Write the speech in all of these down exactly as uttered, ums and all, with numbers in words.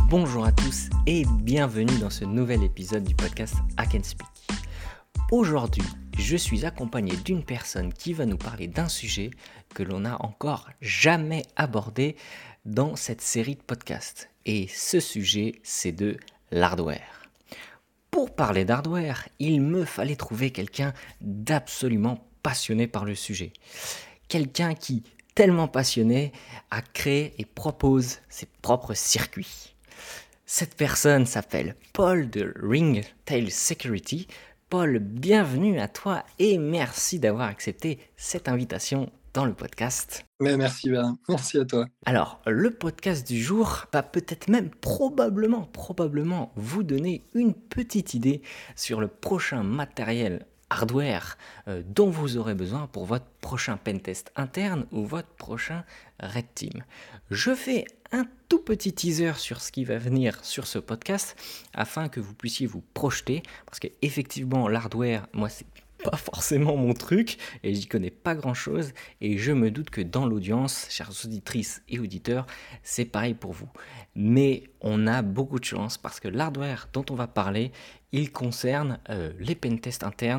Bonjour à tous et bienvenue dans ce nouvel épisode du podcast Hack and Speak. Aujourd'hui, je suis accompagné d'une personne qui va nous parler d'un sujet que l'on n'a encore jamais abordé dans cette série de podcasts. Et ce sujet, c'est de l'hardware. Pour parler d'hardware, il me fallait trouver quelqu'un d'absolument passionné par le sujet. Quelqu'un qui, tellement passionné, a créé et propose ses propres circuits. Cette personne s'appelle Paul de Ringtail Security. Paul, bienvenue à toi et merci d'avoir accepté cette invitation dans le podcast. Mais merci Bernard, merci à toi. Alors, le podcast du jour va peut-être même probablement, probablement vous donner une petite idée sur le prochain matériel hardware euh, dont vous aurez besoin pour votre prochain pentest interne ou votre prochain Red Team. Je fais un tout petit teaser sur ce qui va venir sur ce podcast afin que vous puissiez vous projeter parce que effectivement l'hardware, moi c'est pas forcément mon truc et j'y connais pas grand chose et je me doute que dans l'audience, chères auditrices et auditeurs, c'est pareil pour vous. Mais on a beaucoup de chance parce que l'hardware dont on va parler, il concerne euh, les pentests internes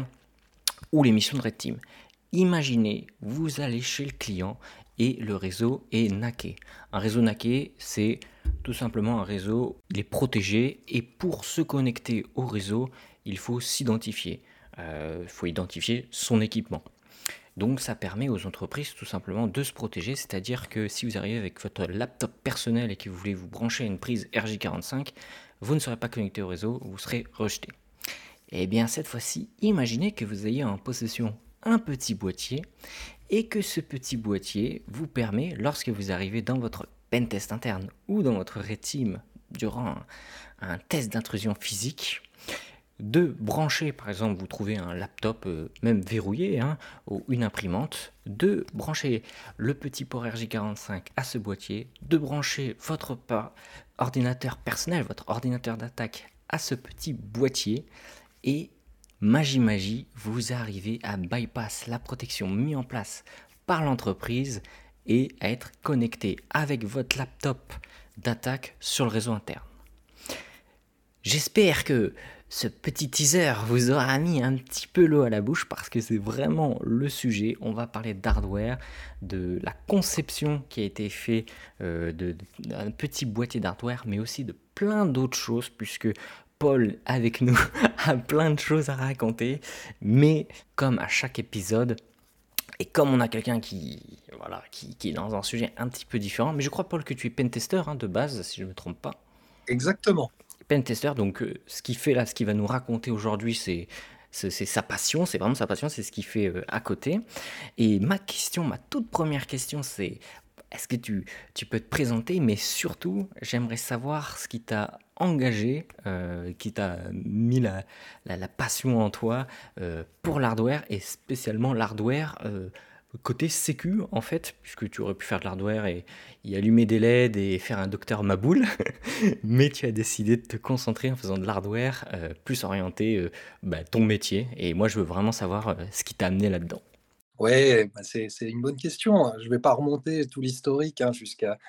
ou les missions de Red Team. Imaginez, vous allez chez le client et le réseau est naqué. Un réseau naqué, c'est tout simplement un réseau, il est protégé et pour se connecter au réseau, il faut s'identifier. Il euh, faut identifier son équipement. Donc ça permet aux entreprises tout simplement de se protéger, c'est-à-dire que si vous arrivez avec votre laptop personnel et que vous voulez vous brancher à une prise R J quarante-cinq, vous ne serez pas connecté au réseau, vous serez rejeté. Et bien cette fois-ci, imaginez que vous ayez en possession un petit boîtier et que ce petit boîtier vous permet, lorsque vous arrivez dans votre pentest interne ou dans votre Red Team durant un, un test d'intrusion physique, de brancher, par exemple, vous trouvez un laptop euh, même verrouillé hein, ou une imprimante, de brancher le petit port R J quarante-cinq à ce boîtier, de brancher votre pa- ordinateur personnel, votre ordinateur d'attaque à ce petit boîtier et magie magie, vous arrivez à bypass la protection mise en place par l'entreprise et à être connecté avec votre laptop d'attaque sur le réseau interne. J'espère que ce petit teaser vous aura mis un petit peu l'eau à la bouche parce que c'est vraiment le sujet. On va parler d'hardware, de la conception qui a été faite euh, de, de, d'un petit boîtier d'hardware, mais aussi de plein d'autres choses puisque Paul, avec nous, a plein de choses à raconter. Mais comme à chaque épisode, et comme on a quelqu'un qui, voilà, qui, qui est dans un sujet un petit peu différent, mais je crois, Paul, que tu es pentester hein, de base, si je ne me trompe pas. Exactement. Pentester, donc euh, ce qu'il fait là, ce qu'il va nous raconter aujourd'hui, c'est, c'est, c'est sa passion, c'est vraiment sa passion, c'est ce qu'il fait euh, à côté. Et ma question, ma toute première question, c'est est-ce que tu, tu peux te présenter, mais surtout, j'aimerais savoir ce qui t'a engagé, euh, qui t'a mis la, la, la passion en toi euh, pour l'hardware, et spécialement l'hardware euh, côté sécu, en fait, puisque tu aurais pu faire de l'hardware et y allumer des L E D et faire un docteur Maboul, mais tu as décidé de te concentrer en faisant de l'hardware euh, plus orienté euh, bah, ton métier, et moi je veux vraiment savoir euh, ce qui t'a amené là-dedans. Ouais, bah c'est, c'est une bonne question. Je ne vais pas remonter tout l'historique hein, jusqu'à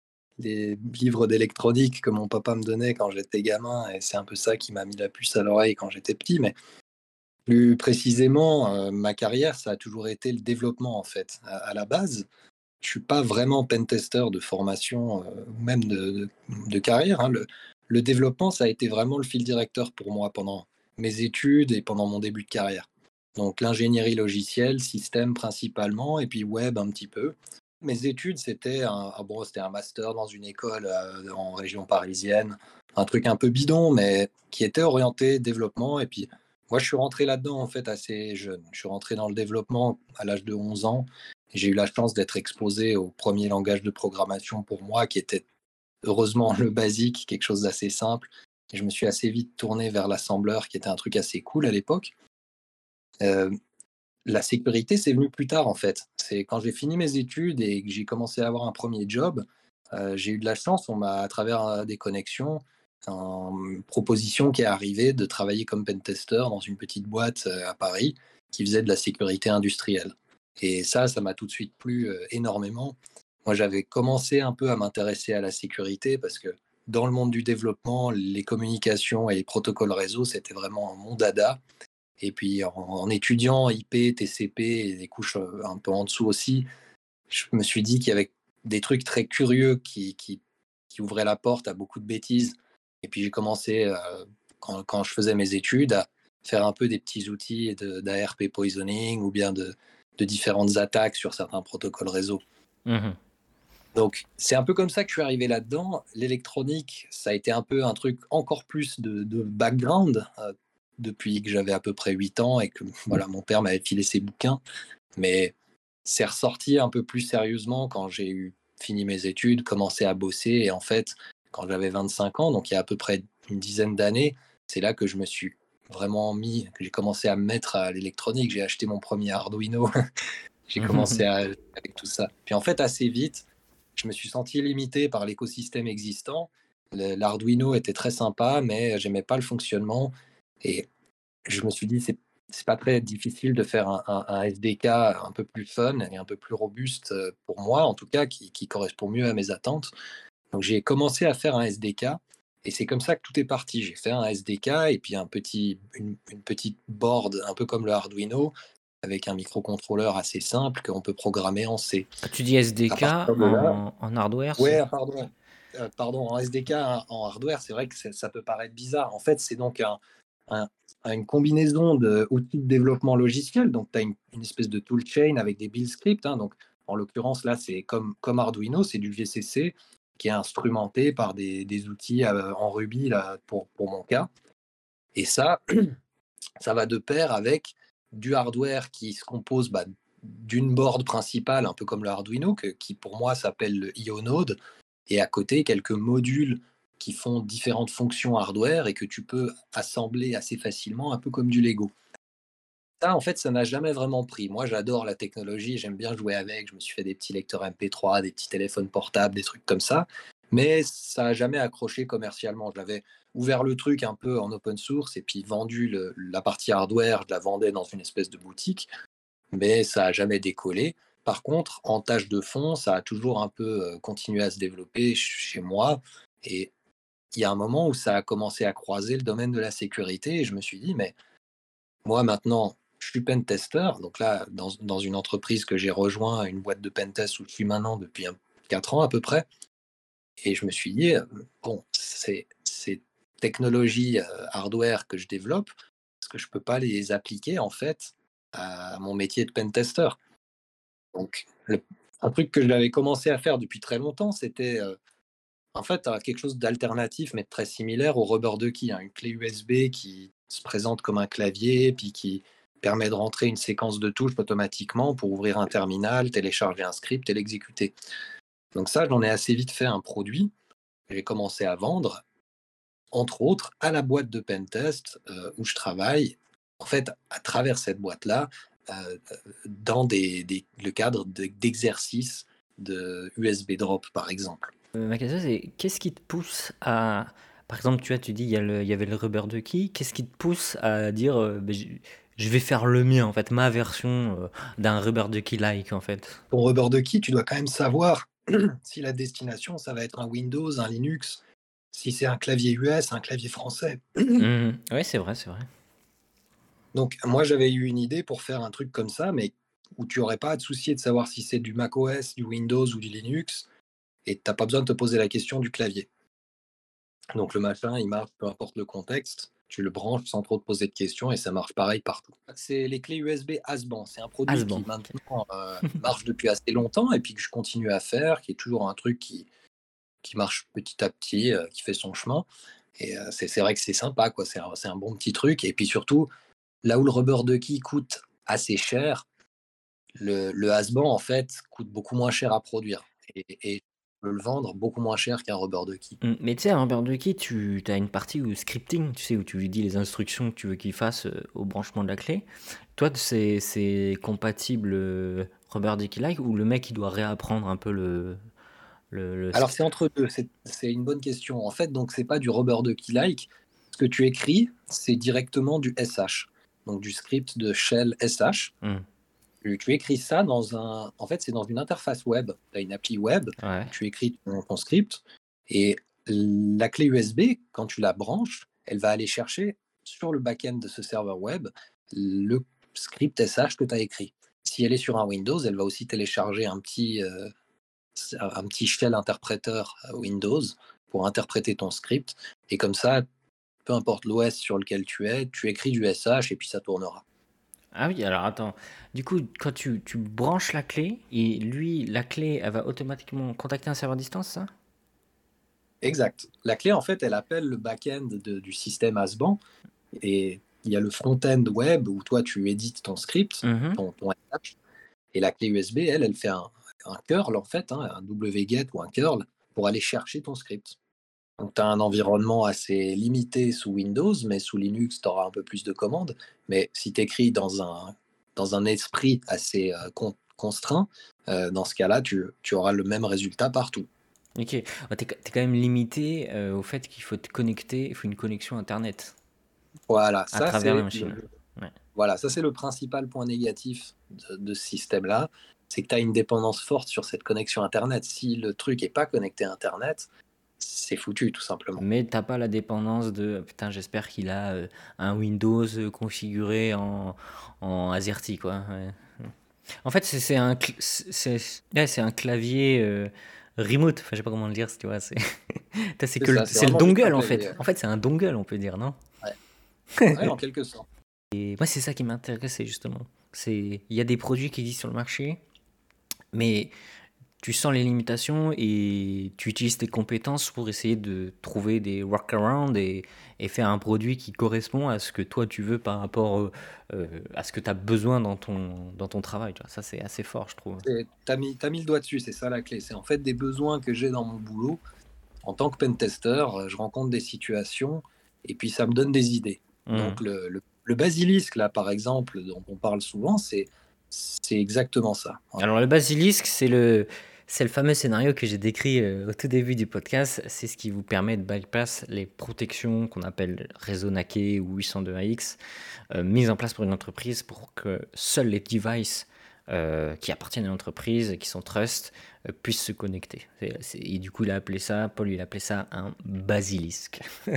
les livres d'électronique que mon papa me donnait quand j'étais gamin, et c'est un peu ça qui m'a mis la puce à l'oreille quand j'étais petit. Mais plus précisément, euh, ma carrière, ça a toujours été le développement en fait. À, à la base, je suis pas vraiment pentester de formation euh, ou même de, de, de carrière. Hein. Le, le développement, ça a été vraiment le fil directeur pour moi pendant mes études et pendant mon début de carrière. Donc l'ingénierie logicielle, système principalement, et puis web un petit peu. Mes études, c'était un, ah bon, c'était un master dans une école euh, en région parisienne, un truc un peu bidon, mais qui était orienté développement. Et puis moi, je suis rentré là-dedans en fait assez jeune. Je suis rentré dans le développement à l'âge de onze ans. Et j'ai eu la chance d'être exposé au premier langage de programmation pour moi, qui était heureusement le basique, quelque chose d'assez simple. Et je me suis assez vite tourné vers l'assembleur, qui était un truc assez cool à l'époque. Euh, la sécurité, c'est venu plus tard en fait. C'est quand j'ai fini mes études et que j'ai commencé à avoir un premier job, euh, j'ai eu de la chance, on m'a, à travers euh, des connexions, une proposition qui est arrivée de travailler comme pentester dans une petite boîte euh, à Paris qui faisait de la sécurité industrielle. Et ça, ça m'a tout de suite plu euh, énormément. Moi, j'avais commencé un peu à m'intéresser à la sécurité parce que dans le monde du développement, les communications et les protocoles réseau, c'était vraiment mon dada. Et puis en, en étudiant I P, T C P et des couches euh, un peu en dessous aussi, je me suis dit qu'il y avait des trucs très curieux qui, qui, qui ouvraient la porte à beaucoup de bêtises. Et puis j'ai commencé, euh, quand, quand je faisais mes études, à faire un peu des petits outils de- d'A R P poisoning ou bien de, de différentes attaques sur certains protocoles réseau. Mhm. Donc c'est un peu comme ça que je suis arrivé là-dedans. L'électronique, ça a été un peu un truc encore plus de, de background euh, depuis que j'avais à peu près huit ans et que voilà, mon père m'avait filé ses bouquins. Mais c'est ressorti un peu plus sérieusement quand j'ai eu fini mes études, commencé à bosser. Et en fait, quand j'avais vingt-cinq ans, donc il y a à peu près une dizaine d'années, c'est là que je me suis vraiment mis, que j'ai commencé à me mettre à l'électronique. J'ai acheté mon premier Arduino. J'ai commencé à, avec tout ça. Puis en fait, assez vite, je me suis senti limité par l'écosystème existant. Le- L'Arduino était très sympa, mais j'aimais pas le fonctionnement. Et je me suis dit, c'est c'est pas très difficile de faire un, un- un S D K un peu plus fun et un peu plus robuste euh, pour moi, en tout cas, qui, qui correspond mieux à mes attentes. Donc j'ai commencé à faire un S D K et c'est comme ça que tout est parti. J'ai fait un S D K et puis un petit, une, une petite board un peu comme le Arduino avec un microcontrôleur assez simple qu'on peut programmer en C. Ah, tu dis À S D K partir de là, en, en hardware, c'est... ouais, pardon, euh, pardon, en S D K, hein, en hardware, c'est vrai que c'est- ça peut paraître bizarre. En fait, c'est donc un, un- une combinaison d'outils de développement logiciel. Donc, tu as une, une espèce de toolchain avec des build scripts, hein. Donc, en l'occurrence, là, c'est comme, comme Arduino, c'est du G C C qui est instrumenté par des, des outils euh, en Ruby là, pour, pour mon cas. Et ça, ça va de pair avec du hardware qui se compose bah, d'une board principale, un peu comme le Arduino, que, qui pour moi s'appelle le IONode, et à côté quelques modules qui font différentes fonctions hardware et que tu peux assembler assez facilement, un peu comme du Lego. Ça, en fait, ça n'a jamais vraiment pris. Moi, j'adore la technologie, j'aime bien jouer avec. Je me suis fait des petits lecteurs M P trois, des petits téléphones portables, des trucs comme ça. Mais ça n'a jamais accroché commercialement. J'avais ouvert le truc un peu en open source et puis vendu le- la partie hardware, je la vendais dans une espèce de boutique, mais ça n'a jamais décollé. Par contre, en tâche de fond, ça a toujours un peu euh, continué à se développer ch- chez moi. Et il y a un moment où ça a commencé à croiser le domaine de la sécurité et je me suis dit, mais moi, maintenant, je suis pen tester. Donc là, dans, dans une entreprise que j'ai rejoint, une boîte de pen test où je suis maintenant depuis quatre ans à peu près. Et je me suis dit, euh, bon, c'est ces technologies euh, hardware que je développe, est-ce que je ne peux pas les appliquer en fait à mon métier de pen tester? Donc, le- un truc que j'avais commencé à faire depuis très longtemps, c'était euh, en fait euh, quelque chose d'alternatif, mais de très similaire au rubber ducky, hein, une clé U S B qui se présente comme un clavier, puis qui permet de rentrer une séquence de touches automatiquement pour ouvrir un terminal, télécharger un script et l'exécuter. Donc ça, j'en ai assez vite fait un produit. J'ai commencé à vendre, entre autres, à la boîte de pentest euh, où je travaille, en fait, à travers cette boîte-là, euh, dans des, des- le cadre de- d'exercices de U S B drop, par exemple. Euh, ma question, c'est qu'est-ce qui te pousse à... Par exemple, tu vois, tu dis, il y, a le- il y avait le rubber ducky. Qu'est-ce qui te pousse à dire, euh, ben, je, je vais faire le mien, en fait, ma version euh, d'un rubber ducky-like, en fait? Ton rubber ducky, tu dois quand même savoir si la destination, ça va être un Windows, un Linux, si c'est un clavier U S, un clavier français. Mhm. Ouais, c'est vrai, c'est vrai. Donc, moi, j'avais eu une idée pour faire un truc comme ça, mais où tu n'aurais pas à te soucier de savoir si c'est du macOS, du Windows ou du Linux, et tu n'as pas besoin de te poser la question du clavier. Donc, le machin, il marche peu importe le contexte, tu le branches sans trop te poser de questions et ça marche pareil partout. C'est les clés U S B Asban. C'est un produit Asban. qui maintenant euh, marche depuis assez longtemps et puis que je continue à faire, qui est toujours un truc qui, qui marche petit à petit, euh, qui fait son chemin. Et euh, c'est c'est vrai que c'est sympa, quoi. C'est un, c'est un bon petit truc. Et puis surtout, là où le rubber ducky coûte assez cher, le, le Hasban, en fait, coûte beaucoup moins cher à produire. Et, et je peux le vendre beaucoup moins cher qu'un rubber ducky. Mm, Mais tu sais, un rubber ducky, tu as une partie où scripting, tu sais, où tu lui dis les instructions que tu veux qu'il fasse euh, au branchement de la clé. Toi, c'est c'est compatible euh, rubber ducky-like ou le mec, il doit réapprendre un peu le, le, le Alors, script? c'est entre deux. C'est c'est une bonne question. En fait, donc, c'est pas du rubber ducky-like. Ce que tu écris, c'est directement du S H, donc du script de shell S H. Mm. Tu, tu écris ça dans un. En fait, c'est dans une interface web. Tu as une appli web Ouais. où tu écris ton, ton script. Et La clé U S B, quand tu la branches, elle va aller chercher sur le back-end de ce serveur web le script S H que tu as écrit. Si elle est sur un Windows, elle va aussi télécharger un petit, euh, un petit shell interpréteur Windows pour interpréter ton script. Et comme ça, peu importe l'O S sur lequel tu es, tu écris du S H et puis ça tournera. Ah oui, alors attends. Du coup, quand tu, tu branches la clé, et lui, la clé, elle va automatiquement contacter un serveur à distance, ça? Exact. La clé, en fait, elle appelle le back-end de- du système A S B A N et il y a le front-end web où toi, tu édites ton script, Mhm. ton, ton S H, et la clé U S B, elle, elle fait un, un curl, en fait, hein, un wget ou un curl pour aller chercher ton script. Donc, tu as un environnement assez limité sous Windows, mais sous Linux, tu auras un peu plus de commandes. Mais si tu écris dans un, dans un esprit assez euh, con- contraint, euh, dans ce cas-là, tu, tu auras le même résultat partout. Ok. Ouais, t'es, t'es quand même limité euh, au fait qu'il faut te connecter, il faut une connexion Internet Voilà, à ça travers la c'est machine. le, Ouais. voilà, ça c'est le principal point négatif de, de ce système-là, c'est que tu as une dépendance forte sur cette connexion Internet. Si le truc n'est pas connecté à Internet, c'est foutu tout simplement. Mais t'as pas la dépendance de putain, j'espère qu'il a euh, un Windows euh, configuré en, en AZERTY, quoi. Ouais. En fait, c'est c'est un, cl- c'est c'est- ouais, c'est un clavier euh, remote. Enfin, je sais pas comment le dire, tu vois. C'est Putain, c'est C'est que le, ça, c'est c'est le vraiment juste un dongle en clavier. fait. En fait, c'est un dongle, on peut dire, non? Ouais, ouais, en quelque sorte. Et moi, c'est ça qui m'intéresse, justement. C'est, il y a des produits qui existent sur le marché, mais tu sens les limitations et tu utilises tes compétences pour essayer de trouver des workarounds et, et faire un produit qui correspond à ce que toi tu veux par rapport euh, euh, à ce que tu as besoin dans ton, dans ton travail. Tu vois. Ça, c'est assez fort, je trouve. Tu as mis, t'as mis le doigt dessus, c'est ça la clé. C'est en fait des besoins que j'ai dans mon boulot. En tant que pentester, euh, je rencontre des situations et puis ça me donne des idées. Mhm. Donc le, le, le basilisque, là, par exemple, dont on parle souvent, c'est, c'est exactement ça. Alors, le basilisque, c'est le, c'est le fameux scénario que j'ai décrit euh, au tout début du podcast. C'est ce qui vous permet de bypass les protections qu'on appelle réseau N A C ou huit cent deux A X, euh, mises en place pour une entreprise pour que seuls les devices euh, qui appartiennent à l'entreprise, qui sont trust, euh, puissent se connecter. C'est- c'est- et du coup, il a appelé ça, Paul, il a appelé ça un basilisque.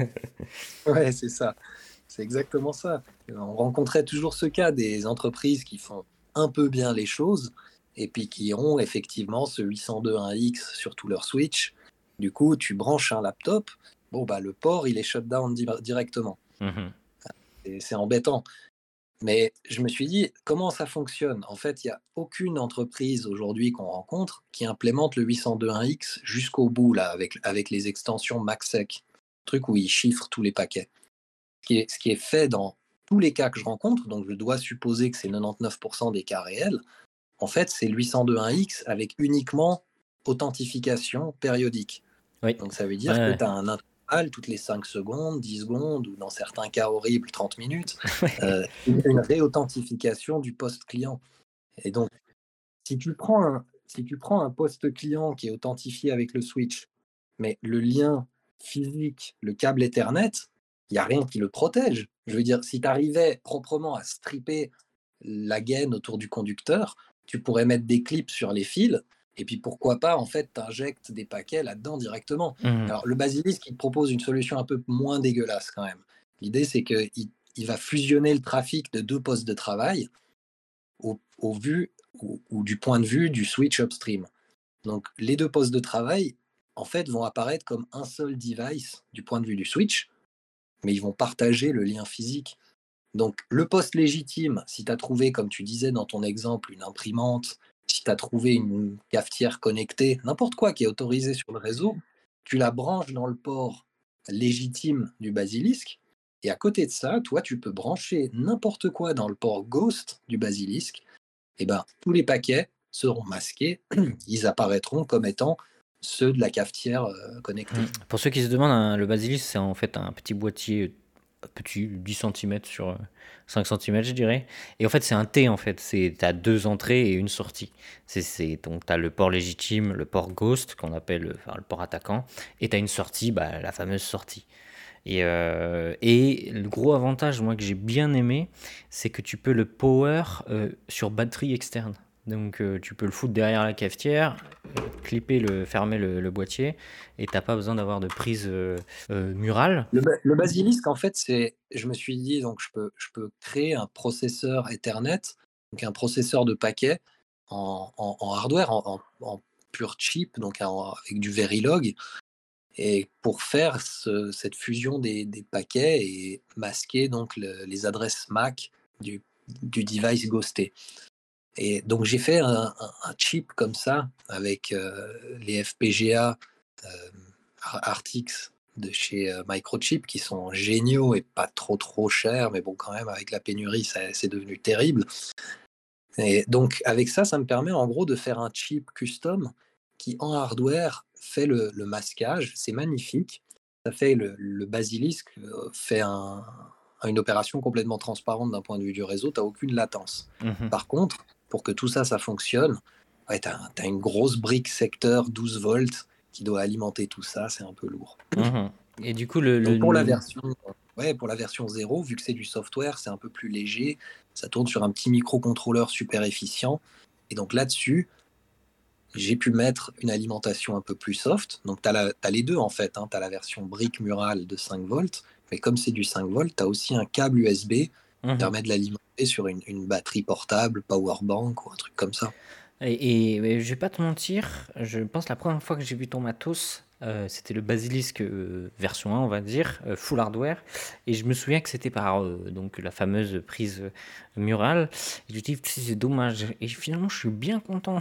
Ouais, c'est ça. C'est exactement ça. On rencontrait toujours ce cas des entreprises qui font un peu bien les choses et puis qui ont effectivement ce huit cent deux point un X sur tout leur switch. Du coup, tu branches un laptop, bon, bah, le port, il est shut down di- directement. Mhm. Et c'est embêtant. Mais je me suis dit, comment ça fonctionne? En fait, il n'y a aucune entreprise aujourd'hui qu'on rencontre qui implémente le huit cent deux point un X jusqu'au bout, là, avec, avec les extensions MacSec, truc où ils chiffrent tous les paquets. Ce qui est, ce qui est fait dans tous les cas que je rencontre, donc je dois supposer que c'est quatre-vingt-dix-neuf pour cent des cas réels, en fait, c'est le huit cent deux point un X avec uniquement authentification périodique. Oui. Donc ça veut dire que Ouais, tu as un intervalle toutes les cinq secondes, dix secondes, ou dans certains cas horribles, trente minutes, ouais. euh, une, une réauthentification du poste client. Et donc, si tu prends un, si tu prends un poste client qui est authentifié avec le switch, mais le lien physique, le câble Ethernet, il n'y a rien qui le protège. Je veux dire, si tu arrivais proprement à stripper la gaine autour du conducteur, tu pourrais mettre des clips sur les fils, et puis pourquoi pas, en fait, t'injectes des paquets là-dedans directement. Mhm. Alors, le Basilisk, il te propose une solution un peu moins dégueulasse quand même. L'idée, c'est qu'il il va fusionner le trafic de deux postes de travail au, au vu, ou, ou du point de vue du switch upstream. Donc, les deux postes de travail, en fait, vont apparaître comme un seul device du point de vue du switch, mais ils vont partager le lien physique. Donc, le poste légitime, si tu as trouvé, comme tu disais dans ton exemple, une imprimante, si tu as trouvé une cafetière connectée, n'importe quoi qui est autorisé sur le réseau, tu la branches dans le port légitime du basilisque. Et à côté de ça, toi, tu peux brancher n'importe quoi dans le port ghost du basilisque. Et ben, tous les paquets seront masqués, ils apparaîtront comme étant ceux de la cafetière euh, connectée. Mhm. Pour ceux qui se demandent, hein, le basilisque, c'est en fait un petit boîtier euh, petit, dix centimètres sur euh, cinq centimètres, je dirais. Et en fait, c'est un T, en fait. C'est, t'as deux entrées et une sortie. C'est, c'est, donc, t'as le port légitime, le port ghost, qu'on appelle euh, enfin, le port attaquant. Et t'as une sortie, bah, la fameuse sortie. Et, euh, et le gros avantage, moi, que j'ai bien aimé, c'est que tu peux le power euh, sur batterie externe. Donc, euh, tu peux le foutre derrière la cafetière, clipper, le, fermer le, le boîtier et t'as pas besoin d'avoir de prise euh, euh, murale. Le, ba- le Basilisk, en fait, c'est, je me suis dit, donc je peux, je peux créer un processeur Ethernet, donc un processeur de paquets en, en- en hardware, en, en- en pur chip, donc en- avec du Verilog, et pour faire ce- cette fusion des, des paquets et masquer donc le- les adresses M A C du, du device ghosté. Et donc j'ai fait un, un- un chip comme ça avec euh, les F P G A euh, R T X de chez euh, Microchip qui sont géniaux et pas trop trop chers, mais bon quand même avec la pénurie ça- c'est devenu terrible. Et donc avec ça, ça me permet en gros de faire un chip custom qui en hardware fait le, le masquage, c'est magnifique. Ça fait le, le Basilisk euh, fait un- une opération complètement transparente d'un point de vue du réseau, tu n'as aucune latence. Mhm. Par contre, pour que tout ça, ça fonctionne, ouais, tu as, une grosse brique secteur douze volts qui doit alimenter tout ça, c'est un peu lourd. Mhm. Et du coup, le, le- Donc pour la le- version, ouais, pour la version zéro, vu que c'est du software, c'est un peu plus léger, ça tourne sur un petit microcontrôleur super efficient. Et donc là-dessus, j'ai pu mettre une alimentation un peu plus soft. Donc tu as, les deux en fait, hein. Tu as la version brique murale de cinq volts, mais comme c'est du cinq volts, tu as aussi un câble U S B qui Mhm. permet de l'alimenter sur une, une batterie portable, power bank ou un truc comme ça. Et, et- mais je vais pas te mentir, je pense la première fois que j'ai vu ton matos, euh, c'était le Basilisk euh, version un, on va dire, euh, full hardware. Et je me souviens que c'était par euh, donc la fameuse prise euh, murale. Et je me dis, Pff, c'est dommage. Et finalement, je suis bien content.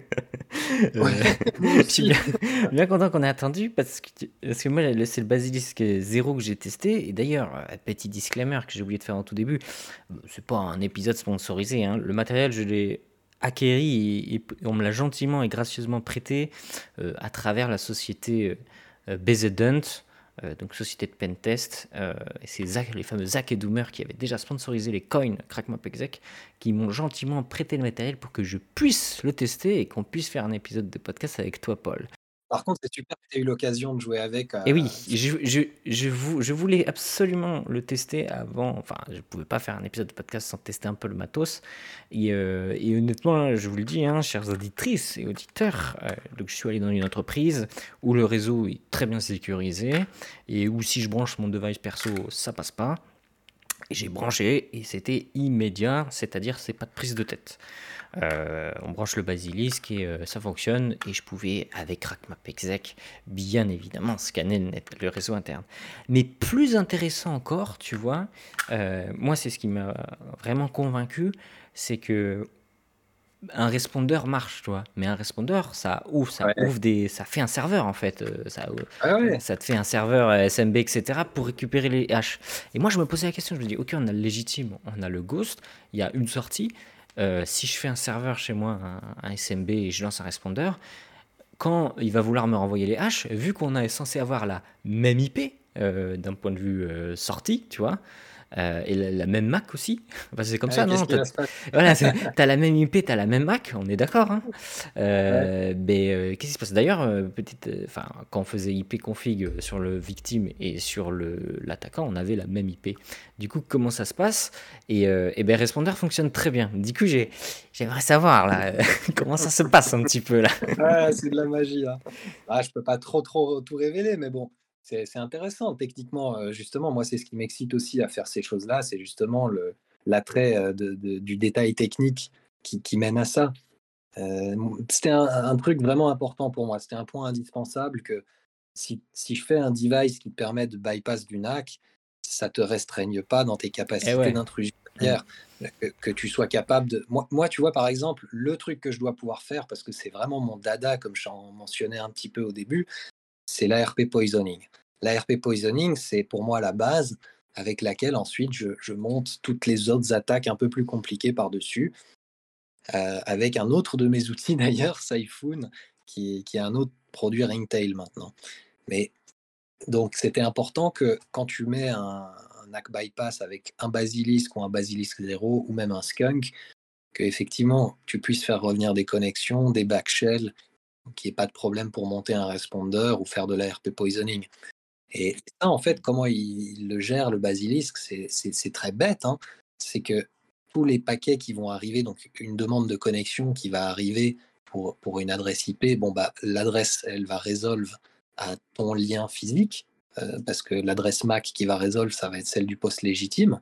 Ouais, Euh, moi je suis aussi. bien, bien content qu'on ait attendu parce que, tu- parce que moi, le- c'est le Basilisk zéro que j'ai testé. Et d'ailleurs, euh, petit disclaimer que j'ai oublié de faire en tout début, euh, c'est pas un épisode sponsorisé, hein. Le matériel, je l'ai acquéri et, et on me l'a gentiment et gracieusement prêté euh, à travers la société euh, Bezedent, euh, donc société de pentest. Euh, et c'est Zach, les fameux Zach et Doomer qui avaient déjà sponsorisé les coins CrackMapExec, qui m'ont gentiment prêté le matériel pour que je puisse le tester et qu'on puisse faire un épisode de podcast avec toi, Paul. Par contre, c'est super que tu aies eu l'occasion de jouer avec. Et euh, oui, je, je, je, vou- je voulais absolument le tester avant. Enfin, je ne pouvais pas faire un épisode de podcast sans tester un peu le matos. Et, euh, et honnêtement, je vous le dis, hein, chères auditrices et auditeurs, euh, donc je suis allé dans une entreprise où le réseau est très bien sécurisé et où si je branche mon device perso, ça passe pas. Et j'ai branché et c'était immédiat, c'est-à-dire c'est pas de prise de tête. Euh, on branche le Basilisk et euh, ça fonctionne. Et je pouvais, avec CrackMapExec, bien évidemment, scanner le, net, le réseau interne. Mais plus intéressant encore, tu vois, euh, moi, c'est ce qui m'a vraiment convaincu, c'est que un respondeur marche, tu vois. Mais un respondeur, ça ouvre, ça Ouais. ouvre des, ça fait un serveur en fait. Euh, ça, Ah euh, ouais. ça te fait un serveur euh, S M B, et cetera pour récupérer les haches. Et moi, je me posais la question, je me dis, ok, on a le légitime, on a le ghost, il y a une sortie. Euh, si je fais un serveur chez moi, un, un S M B et je lance un respondeur, quand il va vouloir me renvoyer les haches, vu qu'on est censé avoir la même I P euh, d'un point de vue euh, sortie, tu vois, euh, et la, la même M A C aussi. Enfin, c'est comme Ouais, ça, qu'est-ce non? qui T'as, va se passer? voilà, c'est- t'as la même I P, t'as la même M A C, on est d'accord, hein. Ouais. Euh, mais euh, qu'est-ce qui se passe? D'ailleurs, euh, petite, euh, enfin, quand on faisait I P config sur le victime et sur le, l'attaquant, on avait la même I P. Du coup, comment ça se passe? Et, euh, et ben, Responder fonctionne très bien. Du coup, j'ai, j'aimerais savoir là, comment ça se passe un petit peu là. Ah, c'est de la magie, là. Ah, je peux pas trop, trop tout révéler, mais bon, c'est c'est intéressant techniquement. euh, Justement, moi, c'est ce qui m'excite aussi à faire ces choses-là, c'est justement le l'attrait euh, de, de- du détail technique qui, qui mène à ça. Euh, c'était un, un truc vraiment important pour moi. C'était un point indispensable que si, si je fais un device qui te permet de bypass du N A C, ça te restreigne pas dans tes Eh capacités ouais. d'intrusion Mm. derrière. Que, que tu sois capable de. Moi, moi, tu vois, par exemple, le truc que je dois pouvoir faire, parce que c'est vraiment mon dada, comme je t'en mentionnais un petit peu au début, c'est l'A R P poisoning. L'A R P poisoning, c'est pour moi la base avec laquelle ensuite je, je monte toutes les autres attaques un peu plus compliquées par-dessus, euh, avec un autre de mes outils d'ailleurs, Typhoon, qui, qui est un autre produit Ringtail maintenant. Mais donc c'était important que quand tu mets un, un hack bypass avec un basilisk ou un basilisk zéro ou même un skunk, que effectivement tu puisses faire revenir des connexions, des backshells, qu'il n'y ait pas de problème pour monter un responder ou faire de l'A R P poisoning. Et ça, en fait, comment il, il le gère, le basilisk, c'est c'est- c'est très bête, hein. C'est que tous les paquets qui vont arriver, donc une demande de connexion qui va arriver pour, pour une adresse I P, bon, bah, l'adresse, elle va résolve à ton lien physique, euh, parce que l'adresse M A C qui va résolve, ça va être celle du poste légitime.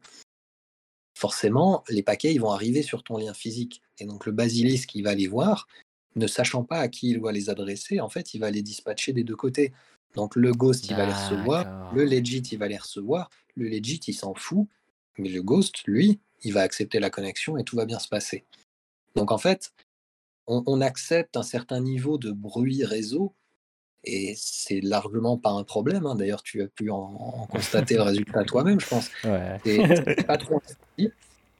Forcément, les paquets, ils vont arriver sur ton lien physique. Et donc, le basilisque, il va les voir, ne sachant pas à qui il doit les adresser, en fait, il va les dispatcher des deux côtés. Donc, le ghost, il va les recevoir, le D'accord. legit, il va les recevoir, le legit, il s'en fout, mais le ghost, lui, il va accepter la connexion et tout va bien se passer. Donc, en fait, on, on accepte un certain niveau de bruit réseau et c'est largement pas un problème, hein. D'ailleurs, tu as pu en, en constater le résultat toi-même, je pense. Ouais. C'est c'est pas trop un souci,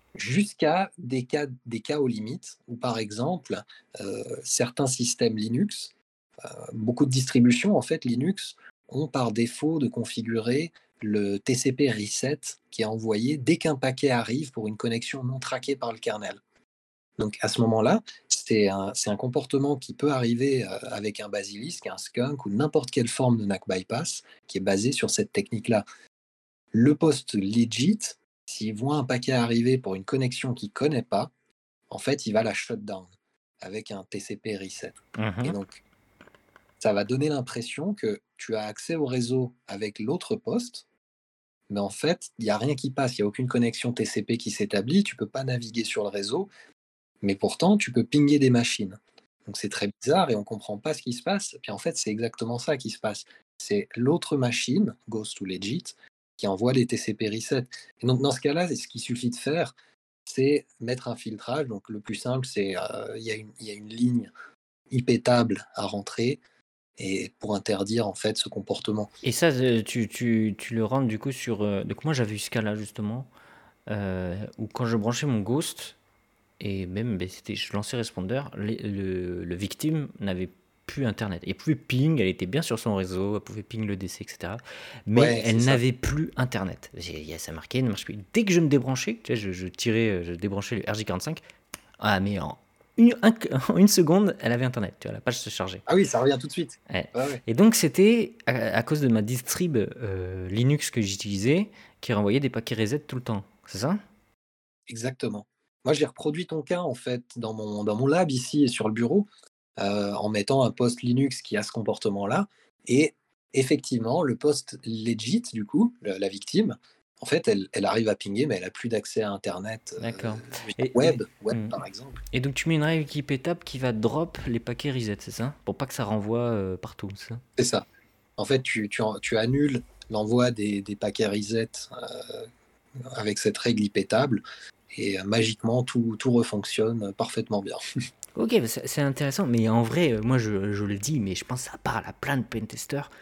jusqu'à des cas, des cas aux limites, où par exemple, euh, certains systèmes Linux, euh, beaucoup de distributions, en fait, Linux, ont par défaut de configurer le T C P reset qui est envoyé dès qu'un paquet arrive pour une connexion non traquée par le kernel. Donc à ce moment-là, c'est un, c'est un comportement qui peut arriver euh, avec un basilisque, un skunk ou n'importe quelle forme de N A C bypass qui est basé sur cette technique-là. Le poste legit, s'il voit un paquet arriver pour une connexion qu'il ne connaît pas, en fait, il va la shutdown avec un T C P reset. Et Mhm. donc, ça va donner l'impression que tu as accès au réseau avec l'autre poste, mais en fait, il n'y a rien qui passe, il n'y a aucune connexion T C P qui s'établit, tu ne peux pas naviguer sur le réseau, mais pourtant, tu peux pinguer des machines. Donc c'est très bizarre et on ne comprend pas ce qui se passe. Puis en fait, c'est exactement ça qui se passe. C'est l'autre machine, Ghost ou Legit, qui envoie les T C P reset. Et donc dans ce cas-là, ce qu'il suffit de faire, c'est mettre un filtrage. Donc le plus simple, c'est euh, il y a une, il y a une ligne I P table à rentrer et pour interdire en fait ce comportement. Et ça, euh, tu, tu, tu le rends du coup sur. euh, Donc, moi, j'avais eu ce cas-là justement, euh, où quand je branchais mon Ghost, et même ben, c'était, je lançais Responder, les- le, le victime n'avait plus Internet. Elle pouvait ping, elle était bien sur son réseau, elle pouvait ping le D C, et cetera. Mais Ouais, c'est elle ça. n'avait plus Internet. J'ai- il y a- Ça marquait, elle ne marche plus. Dès que je me débranchais, tu sais, je, je tirais, euh, je débranchais le R J quarante-cinq, ah, mais en une, un- en une seconde, elle avait Internet, tu vois, la page se chargeait. Ah oui, ça revient tout de suite. Ouais. Ouais, ouais, Et donc c'était à, à cause de ma distrib euh, Linux que j'utilisais qui renvoyait des paquets reset tout le temps. C'est ça? exactement. Moi, j'ai reproduit ton cas en fait dans mon, dans mon lab ici et sur le bureau. Euh, en mettant un poste Linux qui a ce comportement-là. Et effectivement, le poste legit, du coup, la, la victime, en fait, elle, elle arrive à pinguer, mais elle n'a plus d'accès à Internet D'accord. euh, via Et, et, web, web hmm. par exemple. Et donc tu mets une règle qui pétape qui va drop les paquets reset, c'est ça? Pour pas que ça renvoie euh, partout, c'est ça? C'est ça. En fait, tu, tu, en- tu annules l'envoi des, des paquets reset euh, avec cette règle I P table, et euh, magiquement, tout, tout refonctionne parfaitement bien. Ok, bah, c'est c'est intéressant, mais en vrai, euh, moi je, je le dis, mais je pense que ça parle à plein de pentesters.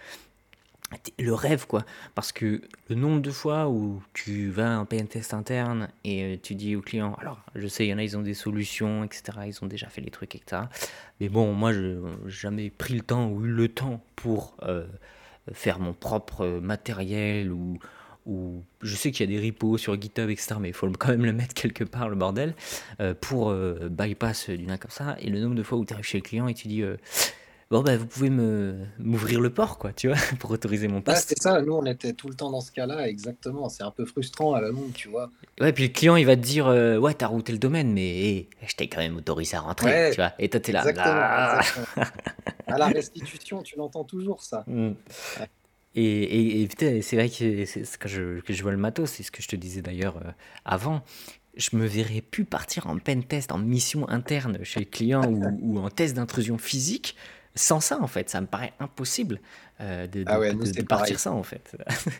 Le rêve, quoi. Parce que le nombre de fois où tu vas à un pentest interne et euh, tu dis au client, alors je sais, il y en a, ils ont des solutions, et cetera. Ils ont déjà fait les trucs, et cetera. Mais bon, moi, je n'ai jamais pris le temps ou eu le temps pour euh, faire mon propre matériel ou, ou je sais qu'il y a des repos sur GitHub, et cetera. Mais il faut quand même le mettre quelque part, le bordel, euh, pour euh, bypass d'une comme ça. Et le nombre de fois où tu arrives chez le client et tu dis, euh, bon, bah, vous pouvez me m'ouvrir le port, quoi, tu vois, pour autoriser mon Là, poste. c'est ça, nous, on était tout le temps dans ce cas-là, exactement. C'est un peu frustrant à la longue, tu vois. Ouais, puis le client, il va te dire, euh, ouais, t'as routé le domaine, mais hé, je t'ai quand même autorisé à rentrer, tu Ouais, vois. Et toi, t'es là. exactement, Ah. exactement. À la restitution, tu l'entends toujours, ça. Mm. Ouais. Et, et, et putain, c'est vrai que c'est ce que je, que je vois le matos, c'est ce que je te disais d'ailleurs euh, avant. Je me verrais plus partir en pen test, en mission interne chez le client ou, ou en test d'intrusion physique sans ça, en fait. Ça me paraît impossible euh, de, Ah de, ouais, nous, de, c'est de partir pareil. ça, en fait.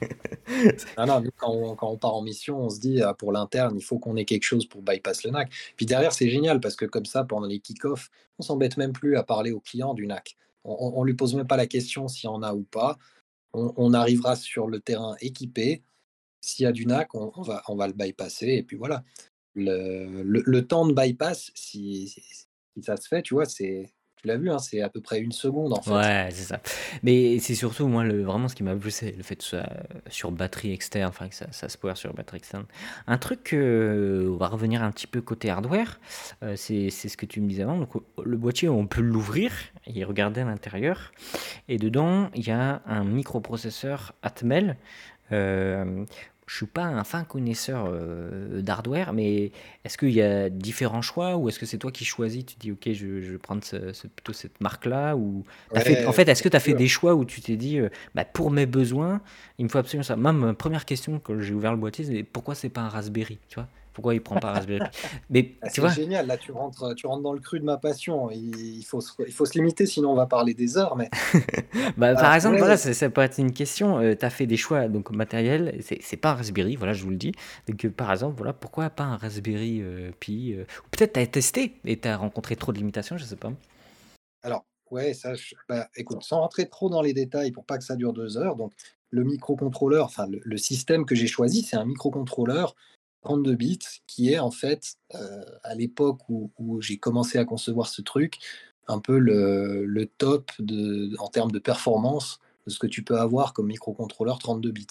Non, non, nous, quand on, quand on part en mission, on se dit, ah, pour l'interne, il faut qu'on ait quelque chose pour bypass le N A C. Puis derrière, c'est génial, parce que comme ça, pendant les kick-offs, on s'embête même plus à parler au client du N A C. On ne lui pose même pas la question s'il y en a ou pas. On, on arrivera sur le terrain équipé. S'il y a du N A C, on, on va, on va le bypasser, et puis voilà. Le, le, le temps de bypass, si, si, si ça se fait, tu vois, c'est, tu l'as vu, hein, c'est à peu près une seconde en fait. Ouais, c'est ça. Mais c'est surtout, moi, le, vraiment, ce qui m'a plu, c'est le fait que ce soit sur batterie externe, enfin, que ça, ça se power sur batterie externe. Un truc, euh, on va revenir un petit peu côté hardware, euh, c'est c'est ce que tu me disais avant. Donc, le boîtier, on peut l'ouvrir et regarder à l'intérieur. Et dedans, il y a un microprocesseur Atmel. Euh, je suis pas un fin connaisseur euh, d'hardware, mais est-ce qu'il y a différents choix ou est-ce que c'est toi qui choisis, tu dis ok, je, je vais prendre ce- ce- plutôt cette marque-là ou t'as fait, en Ouais, fait, est-ce bien que tu as fait sûr. des choix où tu t'es dit euh, bah, pour mes besoins, il me faut absolument ça. Moi, ma première question quand j'ai ouvert le boîtier, c'est pourquoi c'est pas un Raspberry, tu vois? Pourquoi il prend pas un Raspberry Pi? Mais Ah, tu c'est vois, génial, là tu rentres, tu rentres dans le cru de ma passion. Il, il faut se, il faut se limiter, sinon on va parler des heures. Mais bah, par ah, exemple, voilà, ouais, ça, ça peut être une question. Tu as fait des choix donc matériels, c'est c'est pas un Raspberry, voilà, je vous le dis. Donc, euh, par exemple, voilà, pourquoi pas un Raspberry euh, Pi euh, ou peut-être tu as testé et tu as rencontré trop de limitations, je sais pas. alors, ouais, ça, je- bah, écoute, sans rentrer trop dans les détails pour pas que ça dure deux heures, donc le microcontrôleur, enfin le, le système que j'ai choisi, c'est un microcontrôleur trente-deux bits qui est en fait, euh, à l'époque où, où j'ai commencé à concevoir ce truc, un peu le, le top de, en termes de performance de ce que tu peux avoir comme microcontrôleur trente-deux bits.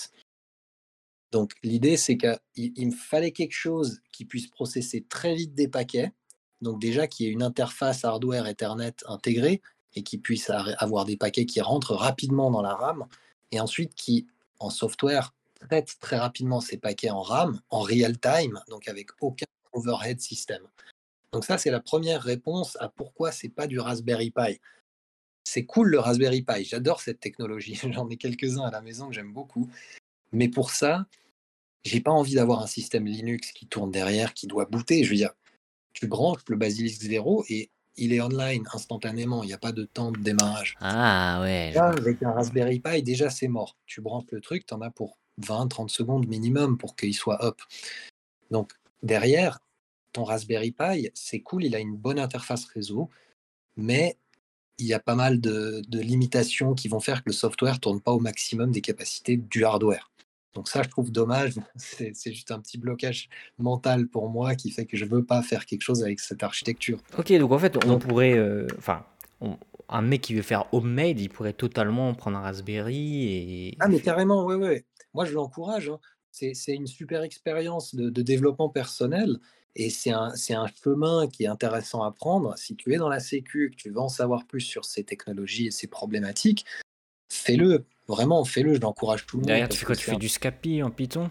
Donc l'idée, c'est qu'il il me fallait quelque chose qui puisse processer très vite des paquets, donc déjà qui ait une interface hardware Ethernet intégrée et qui puisse ar- avoir des paquets qui rentrent rapidement dans la RAM, et ensuite qui, en software, traite très rapidement ces paquets en RAM, en real time, donc avec aucun overhead system. Donc ça, c'est la première réponse à pourquoi c'est pas du Raspberry Pi. C'est cool le Raspberry Pi, j'adore cette technologie, j'en ai quelques-uns à la maison que j'aime beaucoup, mais pour ça, j'ai pas envie d'avoir un système Linux qui tourne derrière, qui doit booter. Je veux dire, tu branches le Basilisk zéro et il est online instantanément. Il n'y a pas de temps de démarrage. Ah ouais, je Là, vois. avec un Raspberry Pi, déjà, c'est mort. Tu branches le truc, tu en as pour vingt trente secondes minimum pour qu'il soit up. Donc, derrière, ton Raspberry Pi, c'est cool, il a une bonne interface réseau, mais il y a pas mal de, de limitations qui vont faire que le software tourne pas au maximum des capacités du hardware. Donc ça, je trouve dommage. C'est c'est juste un petit blocage mental pour moi qui fait que je veux pas faire quelque chose avec cette architecture. Ok, donc en fait, on Donc, pourrait, euh, enfin, on- un mec qui veut faire homemade, il pourrait totalement prendre un Raspberry et ah mais fait- carrément, ouais, ouais. Moi, je l'encourage, hein. C'est c'est une super expérience de, de développement personnel et c'est un, c'est un chemin qui est intéressant à prendre. Si tu es dans la sécu, que tu veux en savoir plus sur ces technologies et ces problématiques, fais-le. Vraiment, fais-le. Je l'encourage tout le monde derrière, tu parce fais que quoi? Tu c'est fais un. du Scapy en Python?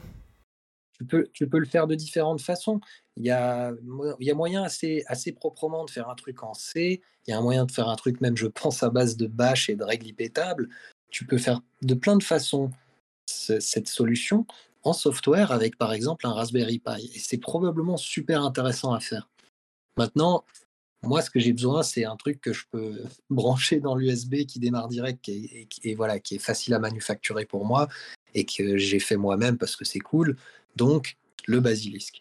Tu peux, tu peux le faire de différentes façons. Il y a, il y a moyen assez, assez proprement de faire un truc en C. Il y a un moyen de faire un truc, même je pense, à base de bash et de règles ipétables. Tu peux faire de plein de façons ce- cette solution en software avec, par exemple, un Raspberry Pi. Et c'est probablement super intéressant à faire. Maintenant, moi, ce que j'ai besoin, c'est un truc que je peux brancher dans l'U S B qui démarre direct et, et, et voilà, qui est facile à manufacturer pour moi et que j'ai fait moi-même parce que c'est cool. Donc, le Basilisk.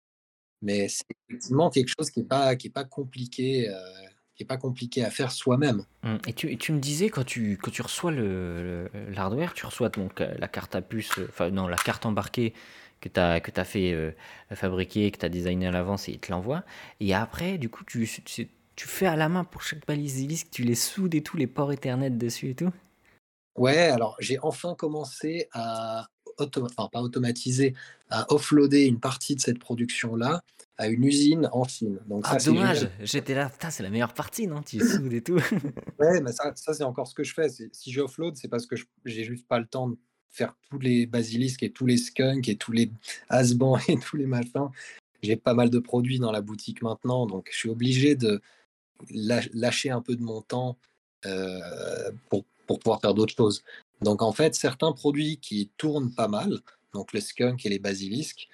Mais c'est effectivement quelque chose qui n'est pas, qui est pas compliqué, euh, qui est pas compliqué à faire soi-même. Hum, Et tu, et tu me disais quand tu, quand tu reçois le, le- l'hardware, tu reçois donc euh, la carte à puce, euh, enfin non, la carte embarquée que tu as, que tu fait euh, fabriquer, que tu as designé à l'avance et il te l'envoie. Et après, du coup, tu, tu, tu fais à la main pour chaque balise, tu les soudes et tout, les ports Ethernet dessus et tout. Ouais, alors j'ai enfin commencé à, auto- enfin pas automatiser, à offloader une partie de cette production-là à une usine en Chine. Donc Ah, ça, c'est génial. dommage, j'étais là, putain, c'est la meilleure partie, non? Tu soudes et tout. Ouais, mais ça, ça c'est encore ce que je fais. C'est- Si je offload, c'est parce que je- j'ai juste pas le temps de faire tous les basilisques et tous les skunks et tous les asbans et tous les machins. J'ai pas mal de produits dans la boutique maintenant, donc je suis obligé de lâ- lâcher un peu de mon temps euh, pour, pour pouvoir faire d'autres choses. Donc en fait, certains produits qui tournent pas mal, donc les skunks et les basilisques,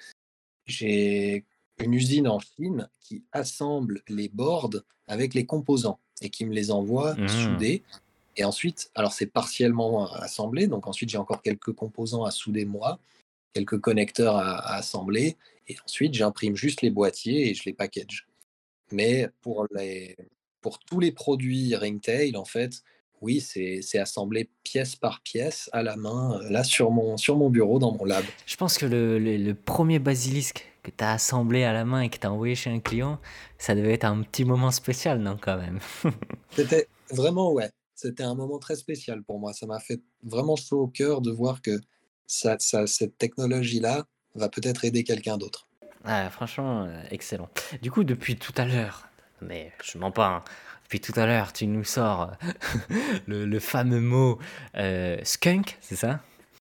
j'ai une usine en Chine qui assemble les boards avec les composants et qui me les envoie Hum. soudés. Et ensuite, alors c'est partiellement assemblé, donc ensuite j'ai encore quelques composants à souder moi, quelques connecteurs à, à assembler, et ensuite j'imprime juste les boîtiers et je les package. Mais pour, les, pour tous les produits Ringtail, en fait, oui, c'est c'est assemblé pièce par pièce à la main, euh, là sur mon, sur mon bureau dans mon lab. Je pense que le, le- le premier basilisque que tu as assemblé à la main et que tu as envoyé chez un client, ça devait être un petit moment spécial, non, quand même. C'était vraiment, ouais, c'était un moment très spécial pour moi. Ça m'a fait vraiment chaud au cœur de voir que ça, ça- cette technologie-là va peut-être aider quelqu'un d'autre. Ah, franchement, euh, excellent. Du coup, depuis tout à l'heure, mais je mens pas, hein, depuis tout à l'heure, tu nous sors euh, le, le fameux mot euh, skunk, c'est ça?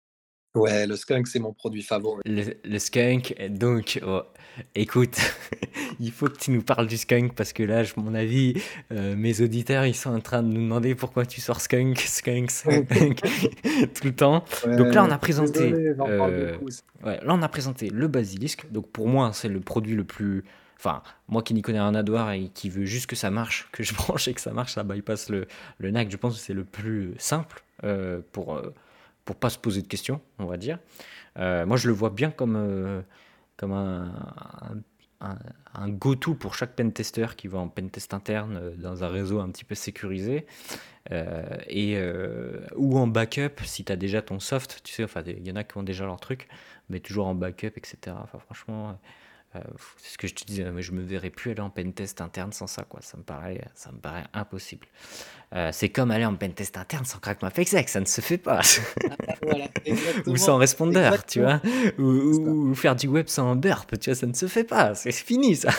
Ouais, le skunk, c'est mon produit favori. Le, le skunk, donc, oh, écoute, il faut que tu nous parles du skunk parce que là, à mon avis, euh, mes auditeurs, ils sont en train de nous demander pourquoi tu sors skunk, skunk, skunk tout le temps. Donc là, on Ouais, a présenté, désolé, j'en parle euh, beaucoup. ouais, là, on a présenté le basilisque. Donc pour moi, c'est le produit le plus, enfin, moi qui n'y connais rien à Adware et qui veut juste que ça marche, que je branche et que ça marche, ça bypass le, le N A C. Je pense que c'est le plus simple euh, pour euh, pour pas se poser de questions, on va dire. Euh, moi, je le vois bien comme, euh, comme un, un, un go-to pour chaque pentester qui va en pentest interne euh, dans un réseau un petit peu sécurisé. Euh, et, euh, ou en backup, si tu as déjà ton soft, tu sais, enfin, il y en a qui ont déjà leur truc, mais toujours en backup, et cetera. Enfin, franchement, euh, c'est ce que je te disais, mais je me verrais plus aller en pentest interne sans ça, quoi. Ça me paraît, ça me paraît impossible. Euh, c'est comme aller en pentest interne sans crack map exec, ça ne se fait pas. Ah, voilà, Ou sans exactement, responder, tu exactement. vois. Ou, C'est ça. ou- ou faire du web sans burp, tu vois, ça ne se fait pas. C'est fini, ça.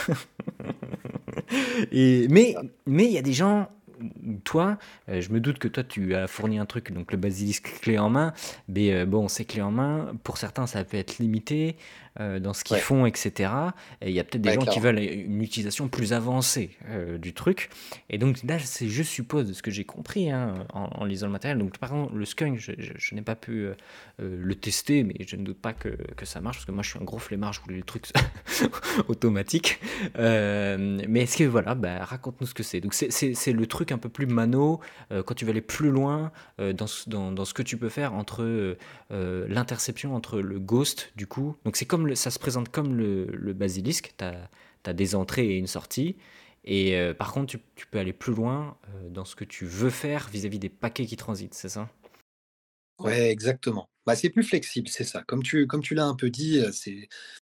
Et, C'est mais ça. mais il y a des gens, toi, euh, je me doute que toi, tu as fourni un truc, donc le basilisque clé en main. Mais euh, bon, c'est clé en main. Pour certains, ça peut être limité euh, dans ce qu'ils Ouais, font, et cetera. Et il y a peut-être des ouais, gens qui clairement. veulent une utilisation plus avancée euh, du truc. Et donc là, c'est, je suppose, de ce que j'ai compris hein, en, en lisant le matériel. Donc, par exemple, le skunk, je, je- je n'ai pas pu euh, euh, le tester, mais je ne doute pas que, que ça marche, parce que moi, je suis un gros flemmard, je voulais le truc automatique. Euh, mais est-ce que, voilà, bah, raconte-nous ce que c'est. Donc, c'est, c'est, c'est le truc un peu plus mano, euh, quand tu veux aller plus loin euh, dans, ce- dans, dans ce que tu peux faire entre euh, euh, l'interception, entre le ghost, du coup. Donc, c'est comme le- ça se présente comme le, le basilisque. Tu as des entrées et une sortie. Et euh, par contre, tu, tu peux aller plus loin euh, dans ce que tu veux faire vis-à-vis des paquets qui transitent, c'est ça? Ouais, exactement. Bah, c'est plus flexible, c'est ça. Comme tu comme tu l'as un peu dit, heu, c'est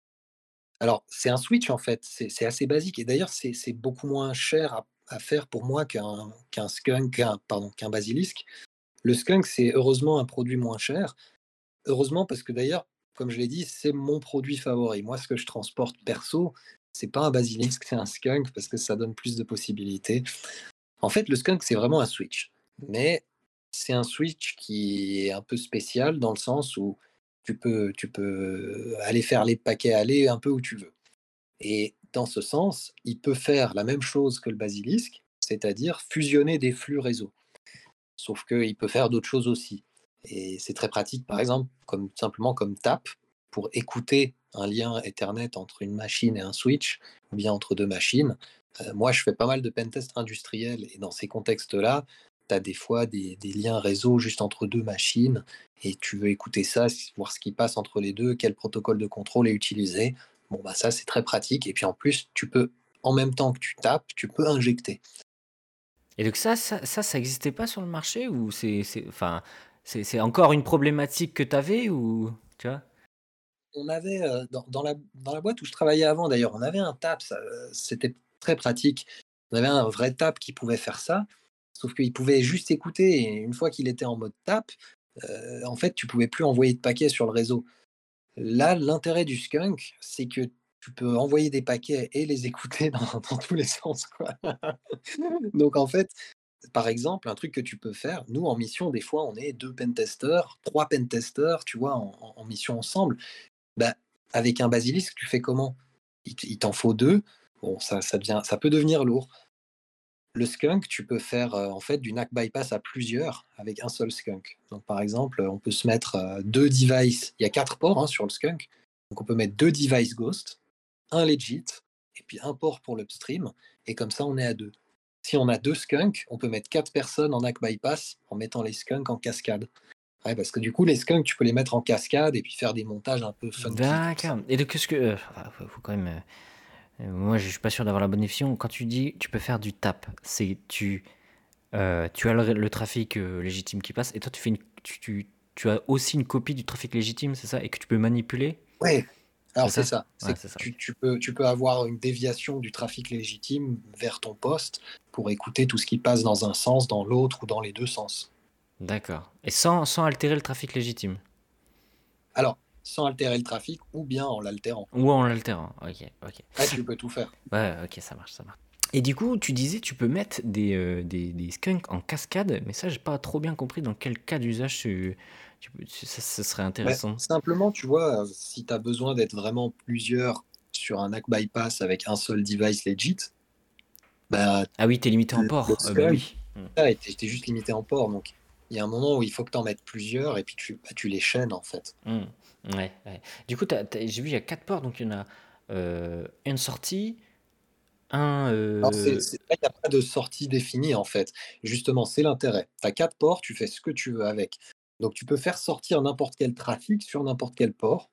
alors c'est un switch en fait, c'est c'est assez basique et d'ailleurs c'est c'est beaucoup moins cher à à faire pour moi qu'un qu'un skunk, qu'un pardon, qu'un basilisque. Le skunk, c'est heureusement un produit moins cher. Heureusement parce que d'ailleurs, comme je l'ai dit, c'est mon produit favori. Moi, ce que je transporte perso, c'est pas un basilisque, c'est un skunk parce que ça donne plus de possibilités. En fait, le skunk, c'est vraiment un switch. Mais c'est un switch qui est un peu spécial dans le sens où tu peux, tu peux aller faire les paquets aller un peu où tu veux. Et dans ce sens, il peut faire la même chose que le basilisque, c'est-à-dire fusionner des flux réseau. Sauf qu'il peut faire d'autres choses aussi. Et c'est très pratique, par exemple, comme, simplement comme tap, pour écouter un lien Ethernet entre une machine et un switch, ou bien entre deux machines. Euh, moi, je fais pas mal de pentests industriels, et dans ces contextes-là, tu as des fois des, des liens réseau juste entre deux machines, et tu veux écouter ça, voir ce qui passe entre les deux, quel protocole de contrôle est utilisé. Bon, bah ça, c'est très pratique. Et puis en plus, tu peux, en même temps que tu tapes, tu peux injecter. Et donc ça, ça, ça, ça existait pas sur le marché ou c'est, c'est, enfin, c'est, c'est encore une problématique que tu avais ou, tu vois? On avait, heu, dans dans la dans la boîte où je travaillais avant d'ailleurs, on avait un tap, ça, heu, c'était très pratique. On avait un vrai tap qui pouvait faire ça, sauf qu'il pouvait juste écouter et une fois qu'il était en mode tap, heu, en fait, tu pouvais plus envoyer de paquets sur le réseau. Là, l'intérêt du skunk, c'est que tu peux envoyer des paquets et les écouter dans dans tous les sens, quoi. Donc en fait, par exemple, un truc que tu peux faire, nous en mission, des fois, on est deux pentesters, trois pentesters, tu vois, en en en mission ensemble. Bah, avec un basilisque, tu fais comment? Il t il t'en faut deux. Bon, ça ça devient ça peut devenir lourd. Le skunk, tu peux faire, heu, en fait, du N A C bypass à plusieurs avec un seul skunk. Donc, par exemple, on peut se mettre, heu, deux devices il y a quatre ports, hein, sur le skunk. Donc on peut mettre deux devices ghost, un legit et puis un port pour l'upstream et comme ça, on est à deux. Si on a deux skunks, on peut mettre quatre personnes en N A C bypass en mettant les skunks en cascade. Ouais, parce que du coup, les skunks, tu peux les mettre en cascade et puis faire des montages un peu funky comme D'accord. ça. Et donc qu'est-ce que, euh, ah, faut, faut quand même, euh, euh, moi je suis pas sûr d'avoir la bonne définition. Quand tu dis tu peux faire du tap, c'est tu, euh, tu as le, le trafic euh, légitime qui passe et toi tu fais une, tu, tu, tu as aussi une copie du trafic légitime, c'est ça, et que tu peux manipuler, Ouais, c'est alors c'est ça? ça. Ouais, C'est que c'est ça. Ok. tu tu peux tu peux avoir une déviation du trafic légitime vers ton poste pour écouter tout ce qui passe dans un sens, dans l'autre ou dans les deux sens. D'accord. Et sans, sans altérer le trafic légitime. Alors, sans altérer le trafic ou bien en l'altérant. Ou en l'altérant. Ok, ok. Ah, tu peux tout faire. Ouais, ok, ça marche, ça marche. Et du coup, tu disais, tu peux mettre des, euh, des, des skunks en cascade, mais ça, j'ai pas trop bien compris dans quel cas d'usage tu, tu peux- tu- ça, ça serait Mais intéressant. simplement, tu vois, si tu as besoin d'être vraiment plusieurs sur un N A C bypass avec un seul device legit, bah, Ah oui, t'es limité en le le port. Euh, bah skunk, oui. Mm. ça, et tu juste limité en port. Donc, il y a un moment où il faut que tu en mettes plusieurs et puis tu, bah, tu les chaînes, en fait. Mm. Ouais, ouais. Du coup, t'as- t'as- j'ai vu, il y a quatre ports, donc il y en a euh, une sortie, un. Alors, c'est, euh, c'est, là, il n'y a pas de sortie définie, en fait. Justement, c'est l'intérêt. Tu as quatre ports, tu fais ce que tu veux avec. Donc, tu peux faire sortir n'importe quel trafic sur n'importe quel port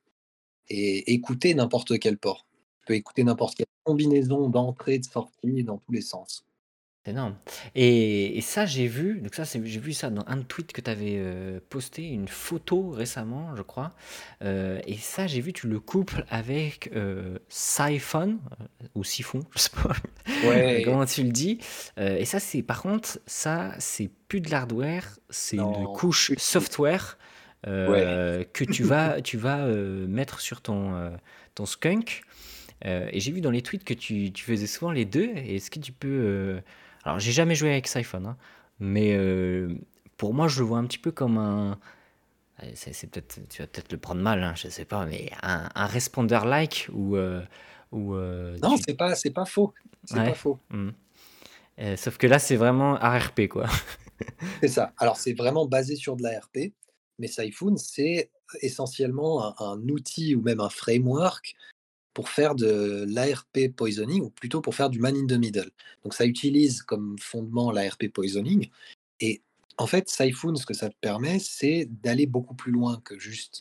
et écouter n'importe quel port. Tu peux écouter n'importe quelle combinaison d'entrée, de sortie, dans tous les sens. C'est énorme. Et, et ça, j'ai vu, donc ça, c'est- j'ai vu ça dans un tweet que tu avais posté, une photo récemment, je crois. Euh, et ça, j'ai vu, tu le couples avec euh, Siphon, euh, ou Siphon, je sais pas Ouais, comment tu le dis. Euh, et ça, c'est, par contre, ça, c'est plus de l'hardware, c'est une non, couche plus du tout. software Ouais. euh, que tu vas, tu vas euh, mettre sur ton, euh, ton skunk. Euh, et j'ai vu dans les tweets que tu, tu faisais souvent les deux. Et est-ce que tu peux. euh, Alors, j'ai jamais joué avec Siphon, hein, mais euh, pour moi, je le vois un petit peu comme un. euh, C'est, c'est peut-être, tu vas peut-être le prendre mal, hein, je sais pas, mais un, un responder-like où, euh, où euh, Non, tu. c'est pas, c'est pas faux. C'est Ouais. pas faux. Hmm. Euh, sauf que là, c'est vraiment R R P, quoi. C'est ça. Alors, c'est vraiment basé sur de l'A R P, mais Typhoon, c'est essentiellement un, un outil ou même un framework pour faire de l'A R P poisoning, ou plutôt pour faire du man in the middle. Donc, ça utilise comme fondement l'A R P poisoning. Et en fait, Typhoon, ce que ça te permet, c'est d'aller beaucoup plus loin que juste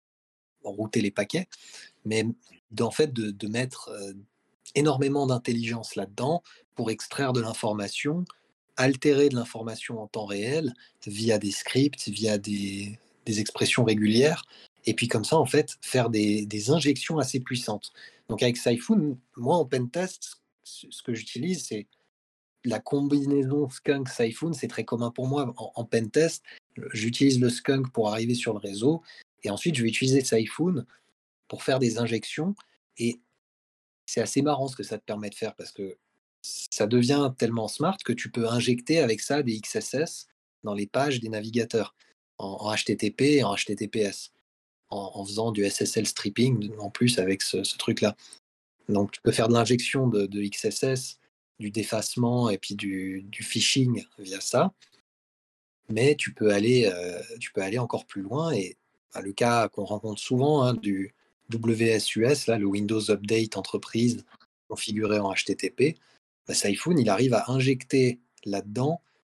router les paquets, mais d'en fait de, de mettre euh, énormément d'intelligence là-dedans pour extraire de l'information, altérer de l'information en temps réel via des scripts, via des, des expressions régulières, et puis comme ça, en fait, faire des, des injections assez puissantes. Donc avec Typhoon, moi en pentest, ce ce que j'utilise, c'est la combinaison skunk Typhoon, c'est très commun pour moi en, en pentest. J'utilise le skunk pour arriver sur le réseau, et ensuite je vais utiliser Typhoon pour faire des injections. Et c'est assez marrant ce que ça te permet de faire parce que ça devient tellement smart que tu peux injecter avec ça des X S S dans les pages des navigateurs en, en H T T P et en H T T P S, en, en faisant du S S L stripping en plus avec ce, ce truc-là. Donc tu peux faire de l'injection de, de X S S, du défacement et puis du, du phishing via ça, mais tu peux aller, euh, tu peux aller encore plus loin. Et bah, le cas qu'on rencontre souvent, hein, du W S U S, là, le Windows Update Entreprise configuré en H T T P, bah, Typhoon, il arrive à injecter là-dedans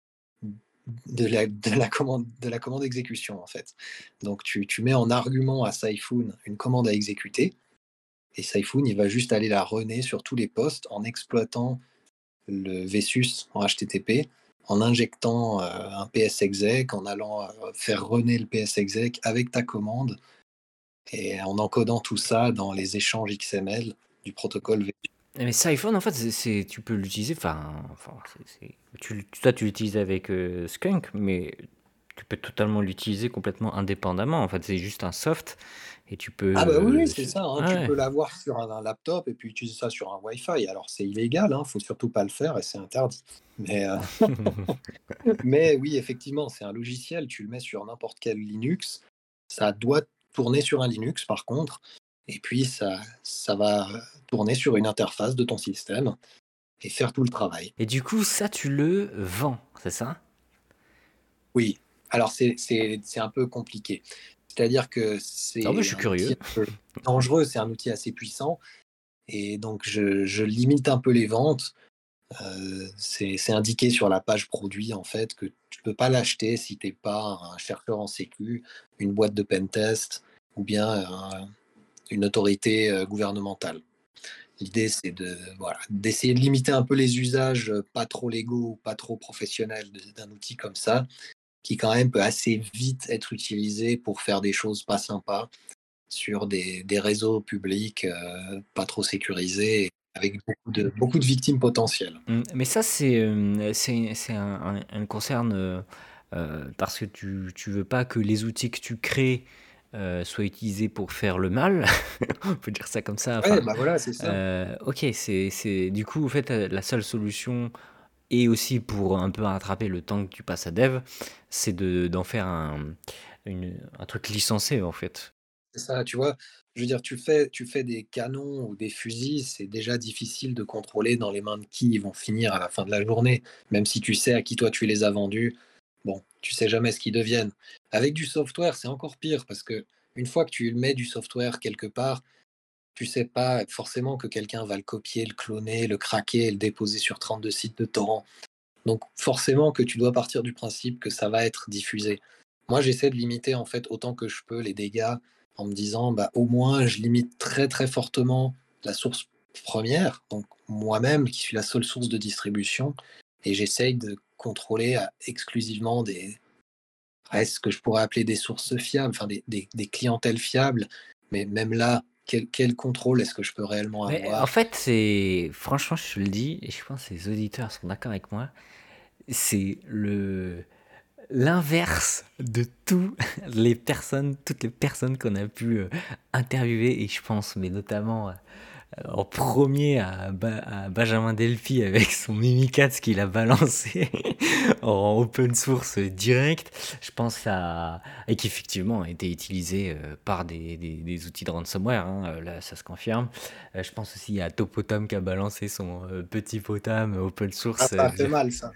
de la, de, la commande, de la commande exécution, en fait. Donc tu, tu mets en argument à Typhoon une commande à exécuter, et Typhoon, il va juste aller la runner sur tous les postes en exploitant le Vesus en H T T P, en injectant euh, un P S exec, en allant euh, faire runner le P S exec avec ta commande, et en encodant tout ça dans les échanges X M L du protocole V. Mais Siphon, en fait, c'est, c'est- tu peux l'utiliser. Enfin, enfin c'est, c'est- tu, toi, tu l'utilises avec euh, Skunk, mais tu peux totalement l'utiliser complètement indépendamment. En fait, c'est juste un soft et tu peux. Ah bah oui, oui, euh, c'est se- ça, hein, tu ouais. peux l'avoir sur un, un laptop et puis utiliser ça sur un Wi-Fi. Alors c'est illégal, hein, faut surtout pas le faire et c'est interdit. Mais, euh, mais oui, effectivement, c'est un logiciel, tu le mets sur n'importe quel Linux, ça doit tourner sur un Linux par contre, et puis ça, ça va tourner sur une interface de ton système et faire tout le travail. Et du coup, ça, tu le vends, c'est ça? Oui, alors c'est c'est- c'est un peu compliqué. C'est-à-dire que Ah bah, je c'est suis un outil curieux. un peu dangereux, c'est un outil assez puissant, et donc je, je limite un peu les ventes. Euh, c'est c'est indiqué sur la page produit en fait que tu peux pas l'acheter si t'es pas un chercheur en sécu, une boîte de pentest ou bien un- une autorité euh, gouvernementale. L'idée c'est de voilà, d'essayer de limiter un peu les usages euh, pas trop légaux, pas trop professionnels de- d'un outil comme ça, qui quand même peut assez vite être utilisé pour faire des choses pas sympas sur des, des réseaux publics euh, pas trop sécurisés, avec beaucoup de, beaucoup de victimes potentielles. Mm, Mais ça, c'est euh, c'est c'est un, un- un concerne euh, euh, parce que tu, tu veux pas que les outils que tu crées euh, soit utilisé pour faire le mal, on peut dire ça comme ça. Ouais, Enfin, bah voilà, c'est ça. euh, ok, c'est, c'est du coup, en fait, euh, la seule solution, et aussi pour un peu rattraper le temps que tu passes à dev, c'est de, d'en faire un, une- un truc licencé, en fait. C'est ça, tu vois? Je veux dire, tu fais tu fais des canons ou des fusils, c'est déjà difficile de contrôler dans les mains de qui ils vont finir à la fin de la journée. Même si tu sais à qui toi tu les as vendus, bon, tu sais jamais ce qu'ils deviennent. Avec du software, c'est encore pire parce que une fois que tu mets du software quelque part, tu sais pas forcément que quelqu'un va le copier, le cloner, le craquer et le déposer sur trente-deux sites de torrent. Donc forcément que tu dois partir du principe que ça va être diffusé. Moi, j'essaie de limiter en fait autant que je peux les dégâts en me disant bah, au moins je limite très très fortement la source première, donc moi-même qui suis la seule source de distribution, et j'essaye de contrôler euh, exclusivement des ouais, ce que je pourrais appeler des sources fiables, enfin des, des- des clientèles fiables, mais même là, quel, quel contrôle est-ce que je peux réellement Mais en avoir? fait, c'est franchement, je te le dis, et je pense que les auditeurs sont d'accord avec moi, c'est le l'inverse de tous les personnes, toutes les personnes qu'on a pu euh, interviewer, et je pense, mais notamment euh, en premier à, Ba- à Benjamin Delphi avec son Mimikatz qu'il a balancé en open source direct. Je pense à. Et qui effectivement a été utilisé euh, par des, des- des outils de ransomware, hein, euh, là ça se confirme. Euh, je pense aussi à Topotam qui a balancé son euh, petit potam open Ah, source ça euh, fait mal ça.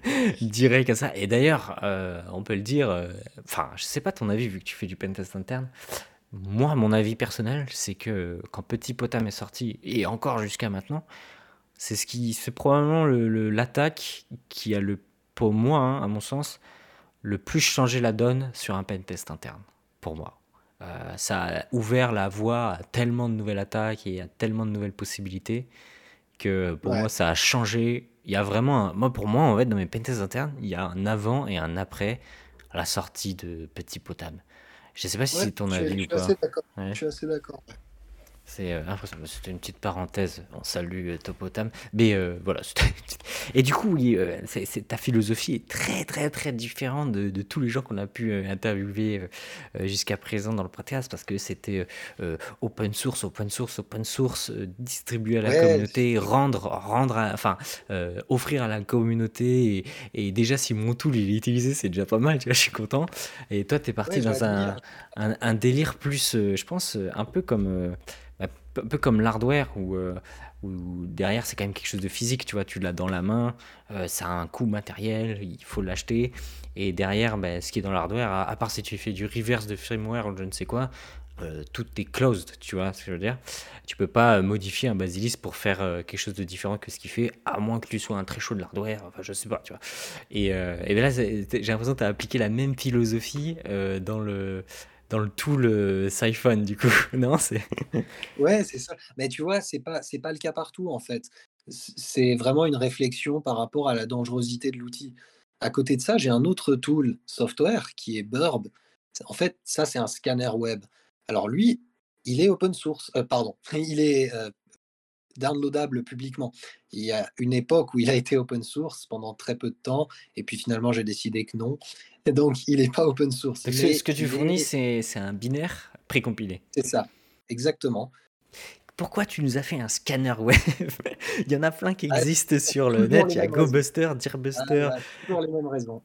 direct à ça. Et d'ailleurs, euh, on peut le dire, euh, enfin, je sais pas ton avis vu que tu fais du pentest interne. Moi, mon avis personnel, c'est que quand Petit Potam est sorti, et encore jusqu'à maintenant, c'est ce qui, c'est probablement le- le- l'attaque qui a le, pour moi, hein, à mon sens, le plus changé la donne sur un pentest interne, pour moi. Euh, ça a ouvert la voie à tellement de nouvelles attaques et à tellement de nouvelles possibilités que pour moi, Ouais. ça a changé. Il y a vraiment, un- moi, pour moi, en fait, dans mes pentests internes, il y a un avant et un après à la sortie de Petit Potam. Je sais pas si Ouais, c'est ton je suis, je avis ou suis pas. assez d'accord. Ouais. Je suis assez d'accord. C'est euh, impressionnant. C'était une petite parenthèse. On salue euh, Topotam. Mais euh, voilà. c'était une petite- Et du coup, oui, euh, c'est, c'est- ta philosophie est très, très, très différente de, de tous les gens qu'on a pu euh, interviewer euh, euh, jusqu'à présent dans le podcast parce que c'était euh, open source, open source, open source, euh, distribuer à la Ouais, communauté, rendre, rendre, à- enfin, euh, offrir à la communauté. Et, et déjà, si mon tool il est utilisé, c'est déjà pas mal. Tu vois, je suis content. Et toi, tu es parti ouais, dans un, j'admire. un, un délire plus, euh, je pense, euh, un peu comme. euh, bah, un peu comme l'hardware où, euh, où derrière c'est quand même quelque chose de physique, tu vois, tu l'as dans la main, euh, ça a un coût matériel, il faut l'acheter, et derrière bah, ce qui est dans l'hardware, à, à part si tu fais du reverse de firmware ou je ne sais quoi, euh, tout est closed, tu vois ce que je veux dire. Tu peux pas euh, modifier un Basilis pour faire euh, quelque chose de différent que ce qu'il fait, à moins que tu sois un très chaud de l'hardware, enfin je sais pas, tu vois. Et, euh, et ben là, c'est- j'ai l'impression que tu as appliqué la même philosophie euh, dans le dans le tool euh, Siphon, du coup. Non, c'est. Ouais, c'est ça. Mais tu vois, c'est pas c'est pas le cas partout, en fait. C c'est vraiment une réflexion par rapport à la dangerosité de l'outil. À côté de ça, j'ai un autre tool software qui est Burb. En fait, ça, c'est un scanner web. Alors lui, il est open source, heu, pardon, il est, heu, downloadable publiquement. Il y a une époque où il a été open source pendant très peu de temps et puis finalement, j'ai décidé que non. Et donc il est pas open source, Donc ce, ce mais que tu il fournis, est c'est c'est un binaire précompilé. c'est ça, exactement. Pourquoi tu nous as fait un scanner web? Il y en a plein qui Ah, existent sur le toujours net. les Il y a mêmes raisons. GoBuster, Ah, Dearbuster. bah, toujours les mêmes raisons.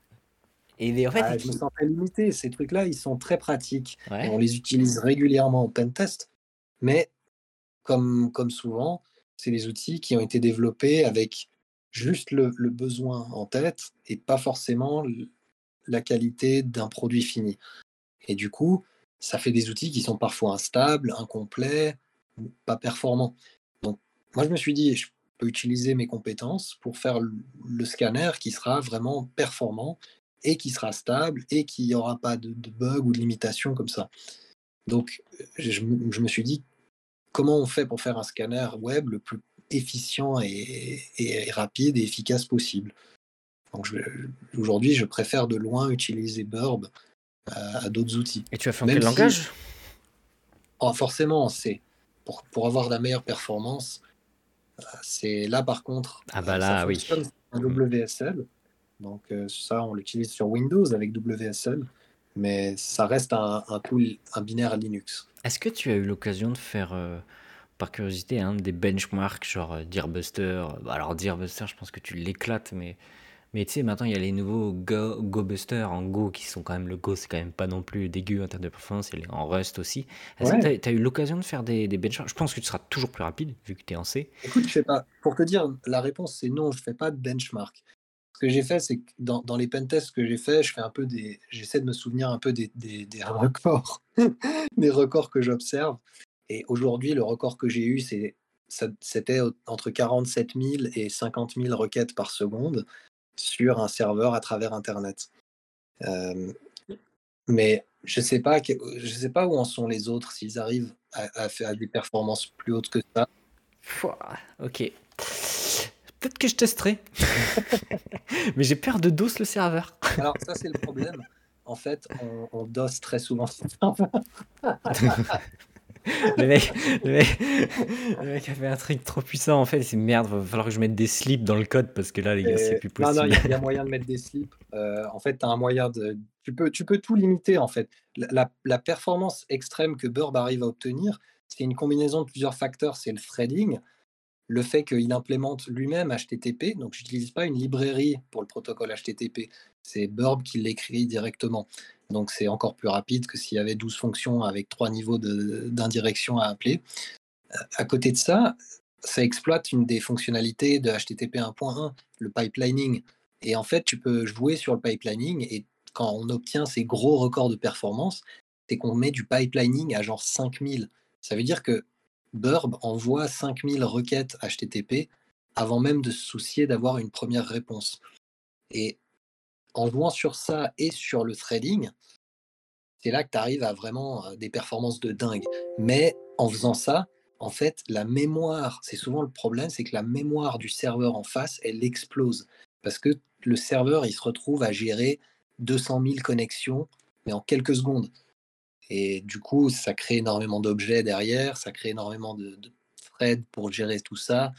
Et les- en fait, Ah, je me qui- sentais limité. Ces trucs-là, ils sont très pratiques et ouais. on les utilise régulièrement au pentest. Mais comme, comme souvent, c'est des outils qui ont été développés avec juste le, le besoin en tête et pas forcément l- la qualité d'un produit fini. Et du coup, ça fait des outils qui sont parfois instables, incomplets, ou pas performants. Donc, moi, je me suis dit, je peux utiliser mes compétences pour faire le le scanner qui sera vraiment performant et qui sera stable et qui n'y aura pas de, de bugs ou de limitations comme ça. Donc, euh, je, me je me suis dit, comment on fait pour faire un scanner web le plus efficient et, et rapide et efficace possible. Donc, je- aujourd'hui, je préfère de loin utiliser Burb à, à d'autres outils. Et tu as fait en Même quel si langage? oh, forcément, c'est pour, pour avoir la meilleure performance, euh, c'est là par contre, Ah bah euh, ça là, oui. fonctionne en Hmm. W S L. Donc euh, ça, on l'utilise sur Windows avec W S L. mais ça reste un, un tool, un binaire Linux. Est-ce que tu as eu l'occasion de faire, euh, par curiosité, hein, des benchmarks genre euh, Deerbuster? Bah, alors Deerbuster, je pense que tu l'éclates, mais, mais tu sais, maintenant il y a les nouveaux Go, GoBuster en Go qui sont quand même, le Go c'est quand même pas non plus dégueu en termes de performance, il est en Rust aussi. Est-ce que Ouais. tu as eu l'occasion de faire des, des benchmarks? Je pense que tu seras toujours plus rapide vu que tu es en C. Écoute, je fais pas. Pour te dire, la réponse c'est non, je fais pas de benchmark. Ce que j'ai fait, c'est que dans, dans les pentests que j'ai fait, je fais un peu des, j'essaie de me souvenir un peu des, des, des records, des records que j'observe. Et aujourd'hui, le record que j'ai eu, c'est, ça- c'était au- entre quarante-sept mille et cinquante mille requêtes par seconde sur un serveur à travers Internet. Euh, mais je sais pas, que- je sais pas où en sont les autres, s'ils arrivent à, à faire des performances plus hautes que ça. Pouah, ok. Peut-être que je testerai. Mais j'ai peur de DOS le serveur. Alors ça, c'est le problème. En fait, on, on DOS très souvent. Le mec, le mec, le mec a fait un truc trop puissant en fait. C'est merde, va falloir que je mette des slips dans le code parce que là, les gars, c'est Et- plus Non, non, il possible. y, a il y a moyen de mettre des slips. Euh, en fait, tu as un moyen de. Tu peux, tu peux tout limiter, en fait. La, la- la performance extrême que Burb arrive à obtenir, c'est une combinaison de plusieurs facteurs. C'est le threading, le fait qu'il implémente lui-même H T T P. Donc, je n'utilise pas une librairie pour le protocole H T T P. C'est Burb qui l'écrit directement. Donc, c'est encore plus rapide que s'il y avait douze fonctions avec trois niveaux de- d'indirection à appeler. À côté de ça, ça exploite une des fonctionnalités de H T T P un point un, le pipelining. Et en fait, tu peux jouer sur le pipelining et quand on obtient ces gros records de performance, c'est qu'on met du pipelining à genre cinq mille. Ça veut dire que Burb envoie cinq mille requêtes H T T P avant même de se soucier d'avoir une première réponse. Et en jouant sur ça et sur le threading, c'est là que tu arrives à vraiment euh, des performances de dingue. Mais en faisant ça, en fait, la mémoire, c'est souvent le problème, c'est que la mémoire du serveur en face, elle explose. Parce que le serveur, il se retrouve à gérer deux cent mille connexions, mais en quelques secondes. Et du coup, ça crée énormément d'objets derrière, ça crée énormément de, de threads pour gérer tout ça.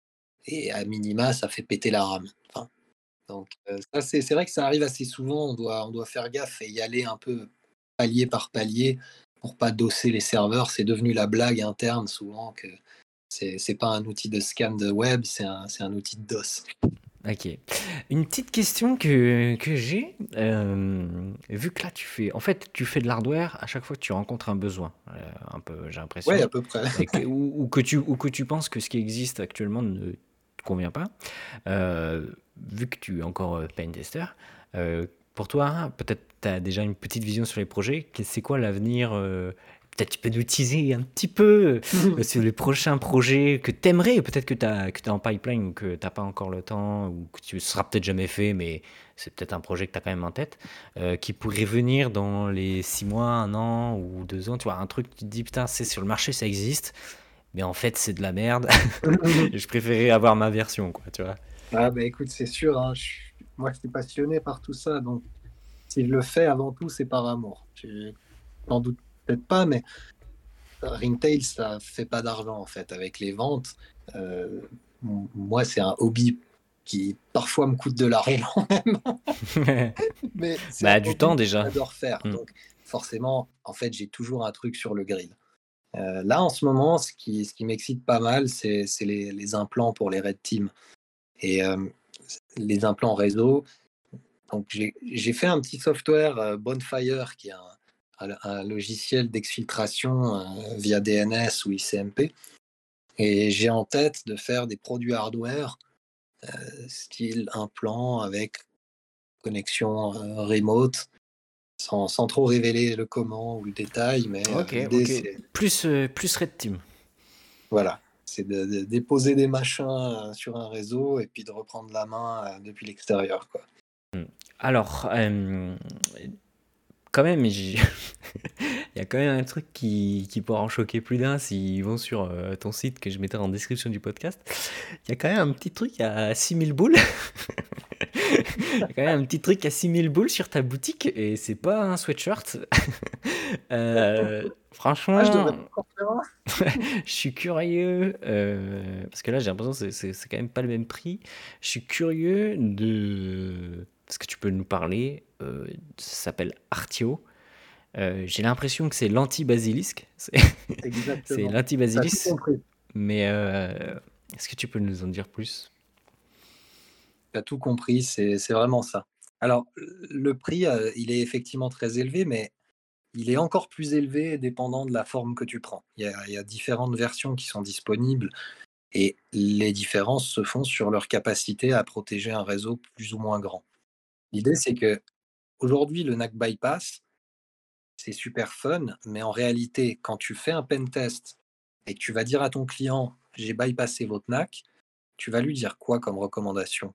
Et à minima, ça fait péter la RAM. Enfin, donc, euh, ça, c'est c'est vrai que ça arrive assez souvent. On doit, on doit faire gaffe et y aller un peu palier par palier pour pas dosser les serveurs. C'est devenu la blague interne souvent que c'est c'est pas un outil de scan de web, c'est un, c'est un outil de DOS. Ok. Une petite question que, que j'ai. euh, vu que là, tu fais. En fait, tu fais de l'hardware à chaque fois que tu rencontres un besoin. euh, un peu, j'ai Ouais, l'impression. à peu près. Et que- ou, ou que tu, ou que tu penses que ce qui existe actuellement ne te convient pas. Euh, vu que tu es encore euh, pen tester, euh, pour toi, peut-être tu as déjà une petite vision sur les projets. Que- C'est quoi l'avenir euh, Peut-être tu peux nous teaser un petit peu euh, sur les prochains projets que tu aimerais, peut-être que tu as, que tu en pipeline ou que tu n'as pas encore le temps, ou que tu ne seras peut-être jamais fait, mais c'est peut-être un projet que tu as quand même en tête, euh, qui pourrait venir dans les six mois, un an ou deux ans. Tu vois, un truc, tu te dis, putain, c'est sur le marché, ça existe, mais en fait, c'est de la merde. Et je préférais avoir ma version, quoi, tu vois. Ah bah écoute, c'est sûr, hein, je suis- moi je suis passionné par tout ça, donc si je le fais avant tout, c'est par amour. Je n'en doute peut-être pas, mais Ringtail, ça fait pas d'argent en fait avec les ventes. Euh, m- moi, c'est un hobby qui parfois me coûte de l'argent, mais c'est un Bah, du hobby temps que déjà. j'adore faire. Mm. Donc forcément, en fait, j'ai toujours un truc sur le grill. Euh, là, en ce moment, ce qui, ce qui m'excite pas mal, c'est c'est les, les implants pour les Red Team. Et euh, les implants réseau. Donc j'ai j'ai fait un petit software euh, Bonfire qui est un, un- un logiciel d'exfiltration euh, via D N S ou I C M P. Et j'ai en tête de faire des produits hardware euh, style implant avec connexion euh, remote, sans, sans trop révéler le comment ou le détail, mais euh, Ok, l'idée ok. c'est Plus, euh, plus Red Team. voilà, c'est de, de déposer des machins euh, sur un réseau et puis de reprendre la main euh, depuis l'extérieur, quoi. Alors, euh, quand même, j'y- il y a quand même un truc qui, qui pourra en choquer plus d'un s'ils vont sur euh, ton site que je mettrai en description du podcast. Il y a quand même un petit truc à six mille boules. Il y a quand même un petit truc à six mille boules sur ta boutique et c'est pas un sweatshirt. Euh, Ah, je devrais franchement, pas encore faire un. je suis curieux, euh, parce que là j'ai l'impression que c'est c'est- c'est quand même pas le même prix. Je suis curieux de... Parce que tu peux nous parler, euh, ça s'appelle Artio. Heu, j'ai l'impression que c'est l'anti-basilisque. C'est c'est Exactement. Tu as tout l'anti-basilisque, compris. mais heu, est-ce que tu peux nous en dire plus? Tu as tout compris, c'est c'est vraiment ça. Alors, le prix, heu, il est effectivement très élevé, mais il est encore plus élevé dépendant de la forme que tu prends. Il y a il y a différentes versions qui sont disponibles et les différences se font sur leur capacité à protéger un réseau plus ou moins grand. L'idée, c'est qu'aujourd'hui, le N A C bypass, c'est super fun, mais en réalité, quand tu fais un pen test et que tu vas dire à ton client: «J'ai bypassé votre N A C», tu vas lui dire quoi comme recommandation?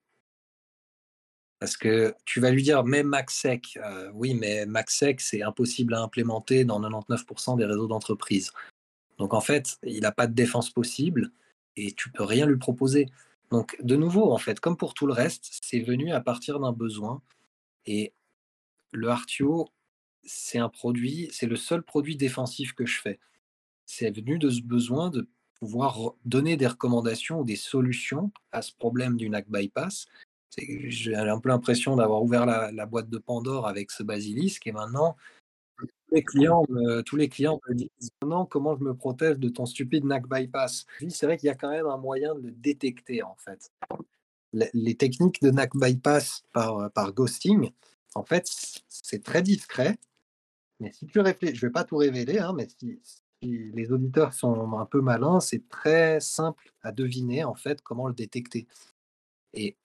Parce que tu vas lui dire: «Mais MACsec», heu, oui, mais MACsec, c'est impossible à implémenter dans quatre-vingt-dix-neuf des réseaux d'entreprise. Donc en fait, il n'a pas de défense possible et tu peux rien lui proposer. Donc de nouveau, en fait, comme pour tout le reste, c'est venu à partir d'un besoin et le Artio, c'est un produit c'est le seul produit défensif que je fais. C'est venu de ce besoin de pouvoir re donner des recommandations ou des solutions à ce problème du N A C bypass. C'est j'ai un peu l'impression d'avoir ouvert la la boîte de Pandore avec ce basilisque et maintenant tous les clients me tous les clients me disent: «Maintenant, comment je me protège de ton stupide N A C bypass?» Je dis: «C'est vrai qu'il y a quand même un moyen de le détecter, en fait». Les les techniques de N A C bypass par, heu, par ghosting, en fait, c c'est très discret, mais si tu réfléchis, je vais pas tout révéler, hein, mais si si les auditeurs sont un peu malins, c'est très simple à deviner, en fait, comment le détecter et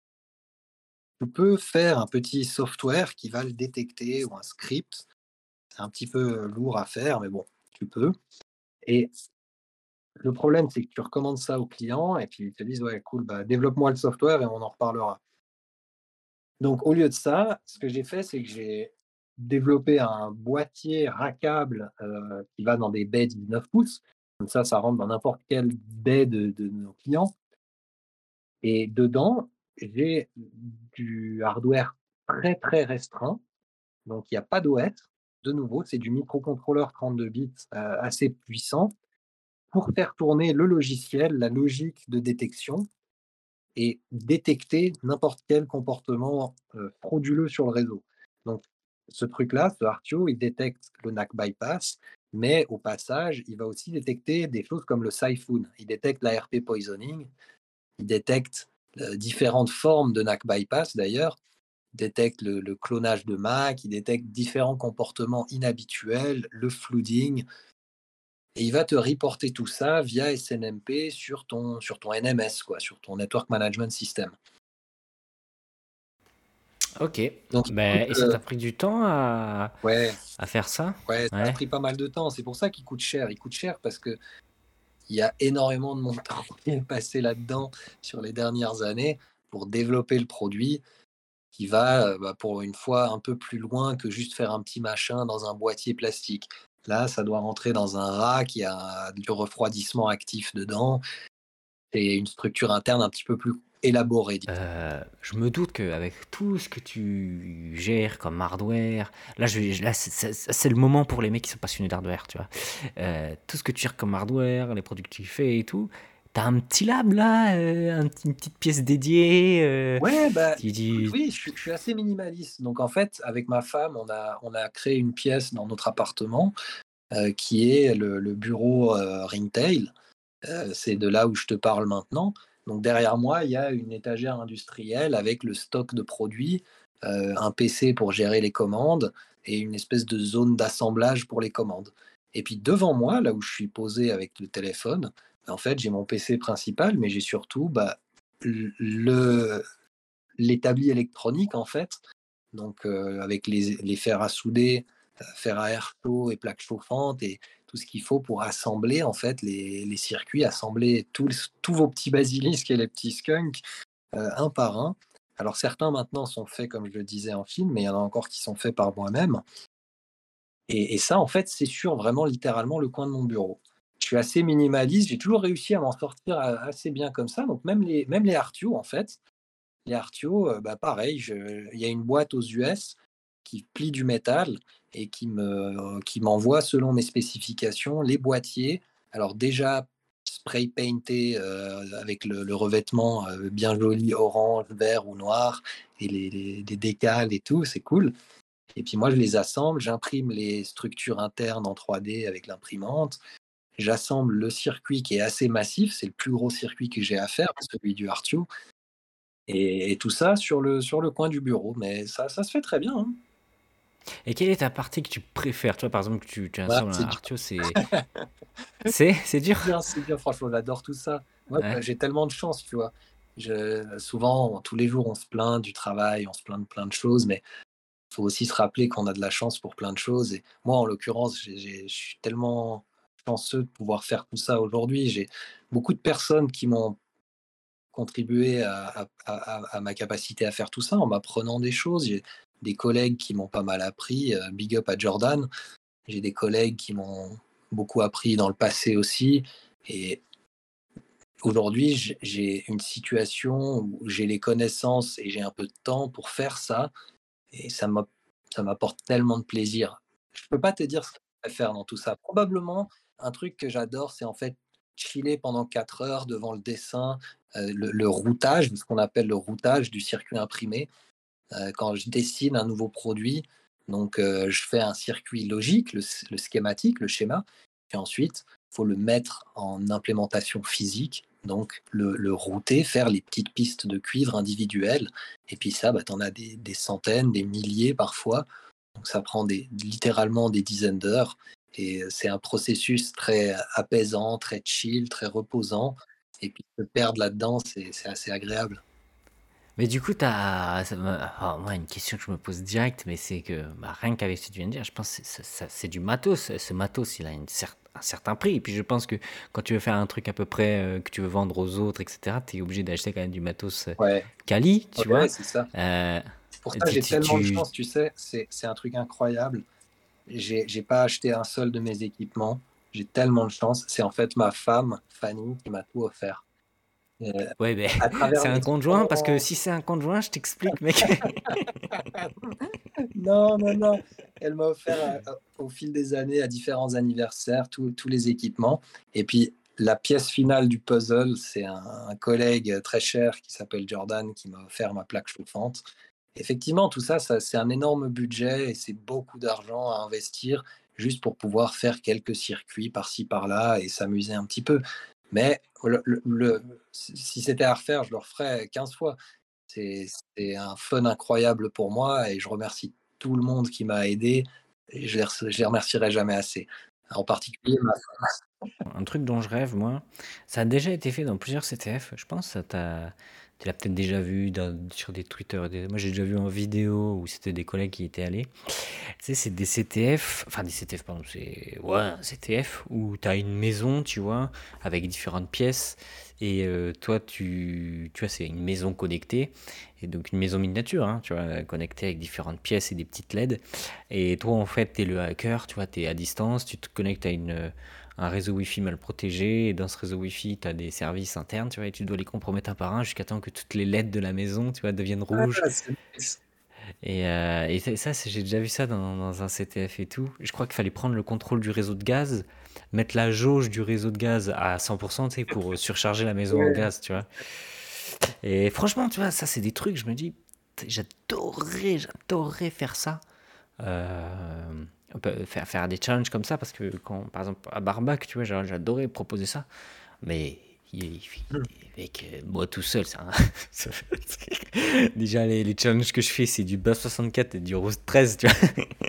tu peux faire un petit software qui va le détecter ou un script. C'est un petit peu lourd à faire, mais bon, tu peux et le problème, c'est que tu recommandes ça aux clients et puis ils te disent: «Ouais, cool, bah, développe-moi le software et on en reparlera». Donc au lieu de ça, ce que j'ai fait, c'est que j'ai développé un boîtier rackable, heu, qui va dans des baies dix-neuf pouces. Comme ça, ça rentre dans n'importe quelle baie de de nos clients et dedans, j'ai du hardware très, très restreint, donc il y a pas d'O S. De nouveau, c'est du microcontrôleur trente-deux bits, heu, assez puissant pour faire tourner le logiciel, la logique de détection et détecter n'importe quel comportement, heu, frauduleux sur le réseau. Donc ce truc-là, ce Artio, il détecte le N A C bypass, mais au passage, il va aussi détecter des choses comme le Siphon. Il détecte l'A R P poisoning, il détecte, heu, différentes formes de N A C bypass d'ailleurs, il détecte le le clonage de M A C, il détecte différents comportements inhabituels, le flooding et il va te reporter tout ça via S N M P sur ton sur ton N M S quoi, sur ton Network Management System. OK, Donc écoute, beh et ça heu, t'a pris du temps à ouais, à faire ça? ouais, ça a Ouais. pris pas mal de temps. C'est pour ça qu'il coûte cher. Il coûte cher parce qu'il y a énormément de mon temps qui est passé là-dedans sur les dernières années pour développer le produit qui va, heu, bah, pour une fois un peu plus loin que juste faire un petit machin dans un boîtier plastique. Là, ça doit rentrer dans un rack, il y a du refroidissement actif dedans et une structure interne un petit peu plus élaborée, disons. Heu, je me doute qu'avec tout ce que tu gères comme hardware, là je vais là c'est c'est c'est le moment pour les mecs qui sont passionnés d'hardware, tu vois? Heu, tout ce que tu gères comme hardware, les produits que tu fais et tout, tu as un petit lab là, heu, un petit une petite pièce dédiée, heu, Ouais, bah, tu écoute, tu oui, je suis je suis assez minimaliste. Donc en fait, avec ma femme, on a on a créé une pièce dans notre appartement, heu, qui est le le bureau, heu, Ringtail. Heu, c'est de là où je te parle maintenant. Donc derrière moi, il y a une étagère industrielle avec le stock de produits, heu, un P C pour gérer les commandes et une espèce de zone d'assemblage pour les commandes. Et puis devant moi, là où je suis posé avec le téléphone, en fait, j'ai mon P C principal, mais j'ai surtout, bah, l le l'établi électronique, en fait, donc heu, avec les les fers à souder, heu, fer à air chaud et plaques chauffantes et tout ce qu'il faut pour assembler, en fait, les les circuits, assembler tous tous vos petits basilisques et les petits skunks, heu, un par un. Alors certains maintenant sont faits, comme je le disais, en film, mais il y en a encore qui sont faits par moi-même et et ça, en fait, c'est sur vraiment littéralement le coin de mon bureau. Je suis assez minimaliste, j'ai toujours réussi à m'en sortir a assez bien comme ça, donc même les même les Artio, en fait, les Artio, heu, bah, pareil, je il y a une boîte aux U S qui plie du métal et qui me qui m'envoie selon mes spécifications les boîtiers. Alors déjà spray painté, heu, avec le le revêtement, heu, bien joli orange, vert ou noir et les les les décals et tout, c'est cool. Et puis moi, je les assemble, j'imprime les structures internes en trois D avec l'imprimante. J'assemble le circuit qui est assez massif, c'est le plus gros circuit que j'ai à faire, celui du Artio, et, et tout ça sur le, sur le coin du bureau. Mais ça, ça se fait très bien, hein. Et quelle est ta partie que tu préfères? Toi, par exemple, tu, tu Voilà, assembles un c'est dur, Artio, c'est... C'est, c'est dur? bien, c'est bien, franchement, j'adore tout ça. Moi, Ouais. bah, j'ai tellement de chance, tu vois. Je, souvent, tous les jours, on se plaint du travail, on se plaint de plein de choses, mais il faut aussi se rappeler qu'on a de la chance pour plein de choses. Et moi, en l'occurrence, j'ai j'ai je suis tellement chanceux de pouvoir faire tout ça aujourd'hui. J'ai beaucoup de personnes qui m'ont contribué à à à à ma capacité à faire tout ça en m'apprenant des choses. J'ai des collègues qui m'ont pas mal appris, heu, big up à Jordan. J'ai des collègues qui m'ont beaucoup appris dans le passé aussi, et aujourd'hui, j'ai j'ai une situation où j'ai les connaissances et j'ai un peu de temps pour faire ça, et ça m'a ça m'apporte tellement de plaisir. Je peux pas te dire ce que je préfère dans tout ça. Probablement, un truc que j'adore, c'est en fait chiller pendant quatre heures devant le dessin, heu, le le routage, ce qu'on appelle le routage du circuit imprimé. Heu, quand je dessine un nouveau produit, donc heu, je fais un circuit logique, le s le schématique, le schéma, puis ensuite, il faut le mettre en implémentation physique, donc le le router, faire les petites pistes de cuivre individuelles, et puis ça, bah, tu en as des des centaines, des milliers parfois, donc ça prend des littéralement des dizaines d'heures, et heu, c'est un processus très apaisant, très chill, très reposant, et puis se perdre là-dedans, c'est c'est assez agréable. Mais du coup, t'as, ça me- ah, moi, une question que je me pose direct, mais c'est que bah, rien qu'avec ce que tu viens de dire, je pense que c'est ça- ça- c'est du matos. Ce matos, il a une cer- un certain prix. Et puis je pense que quand tu veux faire un truc à peu près euh, que tu veux vendre aux autres, et cetera, tu es obligé d'acheter quand même du matos euh, Ouais, quali, tu ouais, vois. c'est ça. Euh, Pour ça, tu, j'ai tu, tellement de tu- chance, tu sais, c'est c'est un truc incroyable. J'ai j'ai pas acheté un seul de mes équipements. J'ai tellement de chance. C'est en fait ma femme, Fanny, qui m'a tout offert. Heu, Ouais, ben, à travers c'est un conjoint, parce que l'expérience. si c'est un conjoint, je t'explique, mec. Non, non, non, elle m'a offert, heu, au fil des années, à différents anniversaires, tous tous les équipements, et puis la pièce finale du puzzle, c'est un un collègue très cher qui s'appelle Jordan qui m'a offert ma plaque chauffante. Effectivement, tout ça, ça c'est un énorme budget et c'est beaucoup d'argent à investir juste pour pouvoir faire quelques circuits par-ci par-là et s'amuser un petit peu. Mais le le le si si c'était à refaire, je le referais quinze fois. C'est c'est un fun incroyable pour moi et je remercie tout le monde qui m'a aidé, et je les res je les remercierai jamais assez. En particulier ma Un truc dont je rêve, moi, ça a déjà été fait dans plusieurs C T F. Je pense que t'as, tu l'as peut-être déjà vu dans- sur des Twitter. des- Moi, j'ai déjà vu en vidéo où c'était des collègues qui étaient allés. Tu sais, c'est des C T F, enfin des C T F, pardon, c'est ouais, un C T F où tu as une maison, tu vois, avec différentes pièces. Et euh, toi, tu, tu vois, c'est une maison connectée. Et donc une maison miniature, hein, tu vois, connectée avec différentes pièces et des petites L E D. Et toi, en fait, tu es le hacker, tu vois, tu es à distance, tu te connectes à une, un réseau Wi-Fi mal protégé. Et dans ce réseau Wi-Fi, tu as des services internes, tu vois, et tu dois les compromettre un par un jusqu'à temps que toutes les L E D de la maison, tu vois, deviennent rouges. ah, c'est nice. Et, euh, et ça, ça, j'ai déjà vu ça dans, dans un C T F et tout. Je crois qu'il fallait prendre le contrôle du réseau de gaz, mettre la jauge du réseau de gaz à cent pour cent, tu sais, pour surcharger la maison en Ouais. gaz, tu vois. Et franchement, tu vois, ça, c'est des trucs, je me dis, j'adorerais, j'adorerais faire ça. Euh, faire, faire des challenges comme ça, parce que quand, par exemple, à Barbac, tu vois, j'adorais proposer ça. Mais il, il, Mmh. avec euh, moi tout seul, ça, ça déjà les, les challenges que je fais, c'est du Bass soixante-quatre et du Rose treize, tu vois.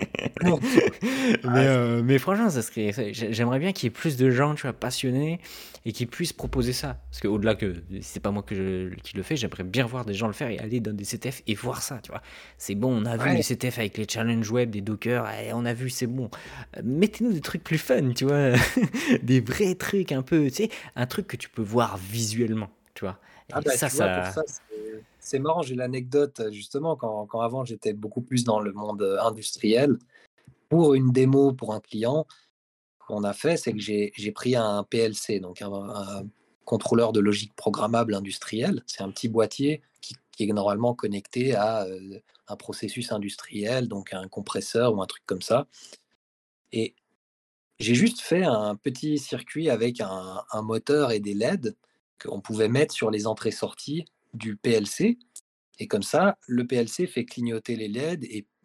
mais, Ah, euh, mais franchement, ça serait, j'aimerais bien qu'il y ait plus de gens, tu vois, passionnés et qui puissent proposer ça. Parce qu'au-delà que c'est pas moi que je, qui le fais, j'aimerais bien voir des gens le faire et aller dans des C T F et voir ça, tu vois. C'est bon, on a vu les ouais, C T F avec les challenges web, des dockers, et on a vu, c'est bon. Euh, Mettez-nous des trucs plus fun, tu vois. Des vrais trucs un peu, tu sais, un truc que tu peux voir visuellement, tu vois. ah Et bah, ça, tu vois, pour ça... ça, c'est c'est marrant, j'ai l'anecdote, justement, quand quand avant j'étais beaucoup plus dans le monde, heu, industriel. Pour une démo pour un client, qu'on a fait, c'est que j'ai j'ai pris un P L C, donc un un contrôleur de logique programmable industriel. C'est un petit boîtier qui qui est normalement connecté à, heu, un processus industriel, donc un compresseur ou un truc comme ça, et j'ai juste fait un petit circuit avec un un moteur et des L E D qu'on pouvait mettre sur les entrées-sorties du P L C, et comme ça, le P L C fait clignoter les L E D, et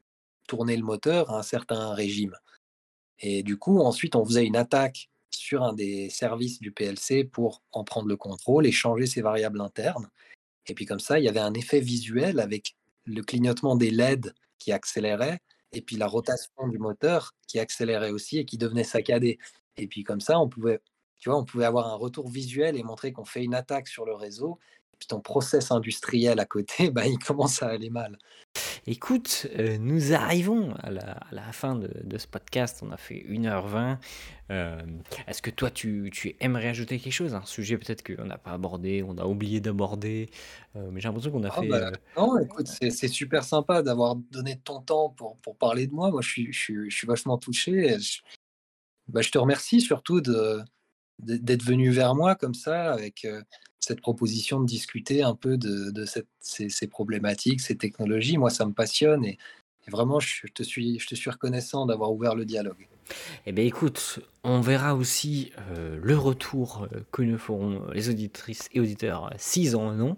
tourner le moteur à un certain régime. Et du coup, ensuite, on faisait une attaque sur un des services du P L C pour en prendre le contrôle et changer ses variables internes. Et puis comme ça, il y avait un effet visuel avec le clignotement des L E D qui accélérait et puis la rotation du moteur qui accélérait aussi et qui devenait saccadé. Et puis comme ça, on pouvait, tu vois, on pouvait avoir un retour visuel et montrer qu'on fait une attaque sur le réseau. Et puis ton process industriel à côté, bah, il commence à aller mal. Écoute, euh, nous arrivons à la, à la fin de, de ce podcast. On a fait une heure vingt. Euh, est-ce que toi, tu, tu aimerais ajouter quelque chose? Un sujet peut-être qu'on n'a pas abordé, on a oublié d'aborder. Euh, mais j'ai l'impression qu'on a Ah fait. bah, euh, non, écoute, c'est c'est super sympa d'avoir donné ton temps pour, pour parler de moi. Moi, je suis, je suis, je suis vachement touché. Je, bah, je te remercie surtout de, de- d'être venu vers moi comme ça, avec euh, cette proposition de discuter un peu de, de cette- ces, ces problématiques, ces technologies. Moi, ça me passionne et, et vraiment, je te suis, je te suis reconnaissant d'avoir ouvert le dialogue. Eh bien, écoute, on verra aussi euh, le retour euh, que nous feront les auditrices et auditeurs euh, s'ils en ont.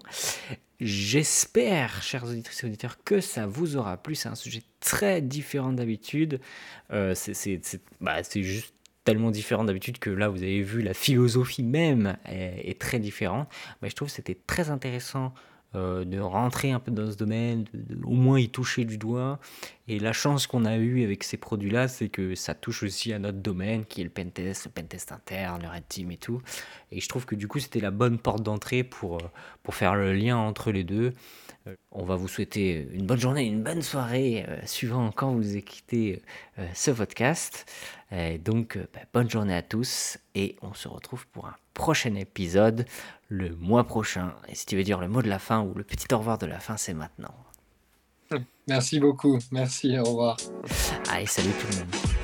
J'espère, chers auditrices et auditeurs, que ça vous aura plu. C'est un sujet très différent d'habitude. Euh, c'est, c'est, c'est- bah, c'est juste tellement différent d'habitude que là, vous avez vu, la philosophie même est, est très différente. Mais je trouve que c'était très intéressant euh, de rentrer un peu dans ce domaine, de, de au moins y toucher du doigt. Et la chance qu'on a eue avec ces produits-là, c'est que ça touche aussi à notre domaine, qui est le pentest, le pentest interne, le red team et tout. Et je trouve que du coup, c'était la bonne porte d'entrée pour, euh, pour faire le lien entre les deux. Euh, On va vous souhaiter une bonne journée, une bonne soirée, euh, suivant quand vous écoutez euh, ce podcast. Euh, donc, euh, bah, bonne journée à tous et on se retrouve pour un prochain épisode le mois prochain. Et si tu veux dire le mot de la fin ou le petit au revoir de la fin, c'est maintenant. Merci beaucoup. Merci. Au revoir. Allez, salut tout le monde.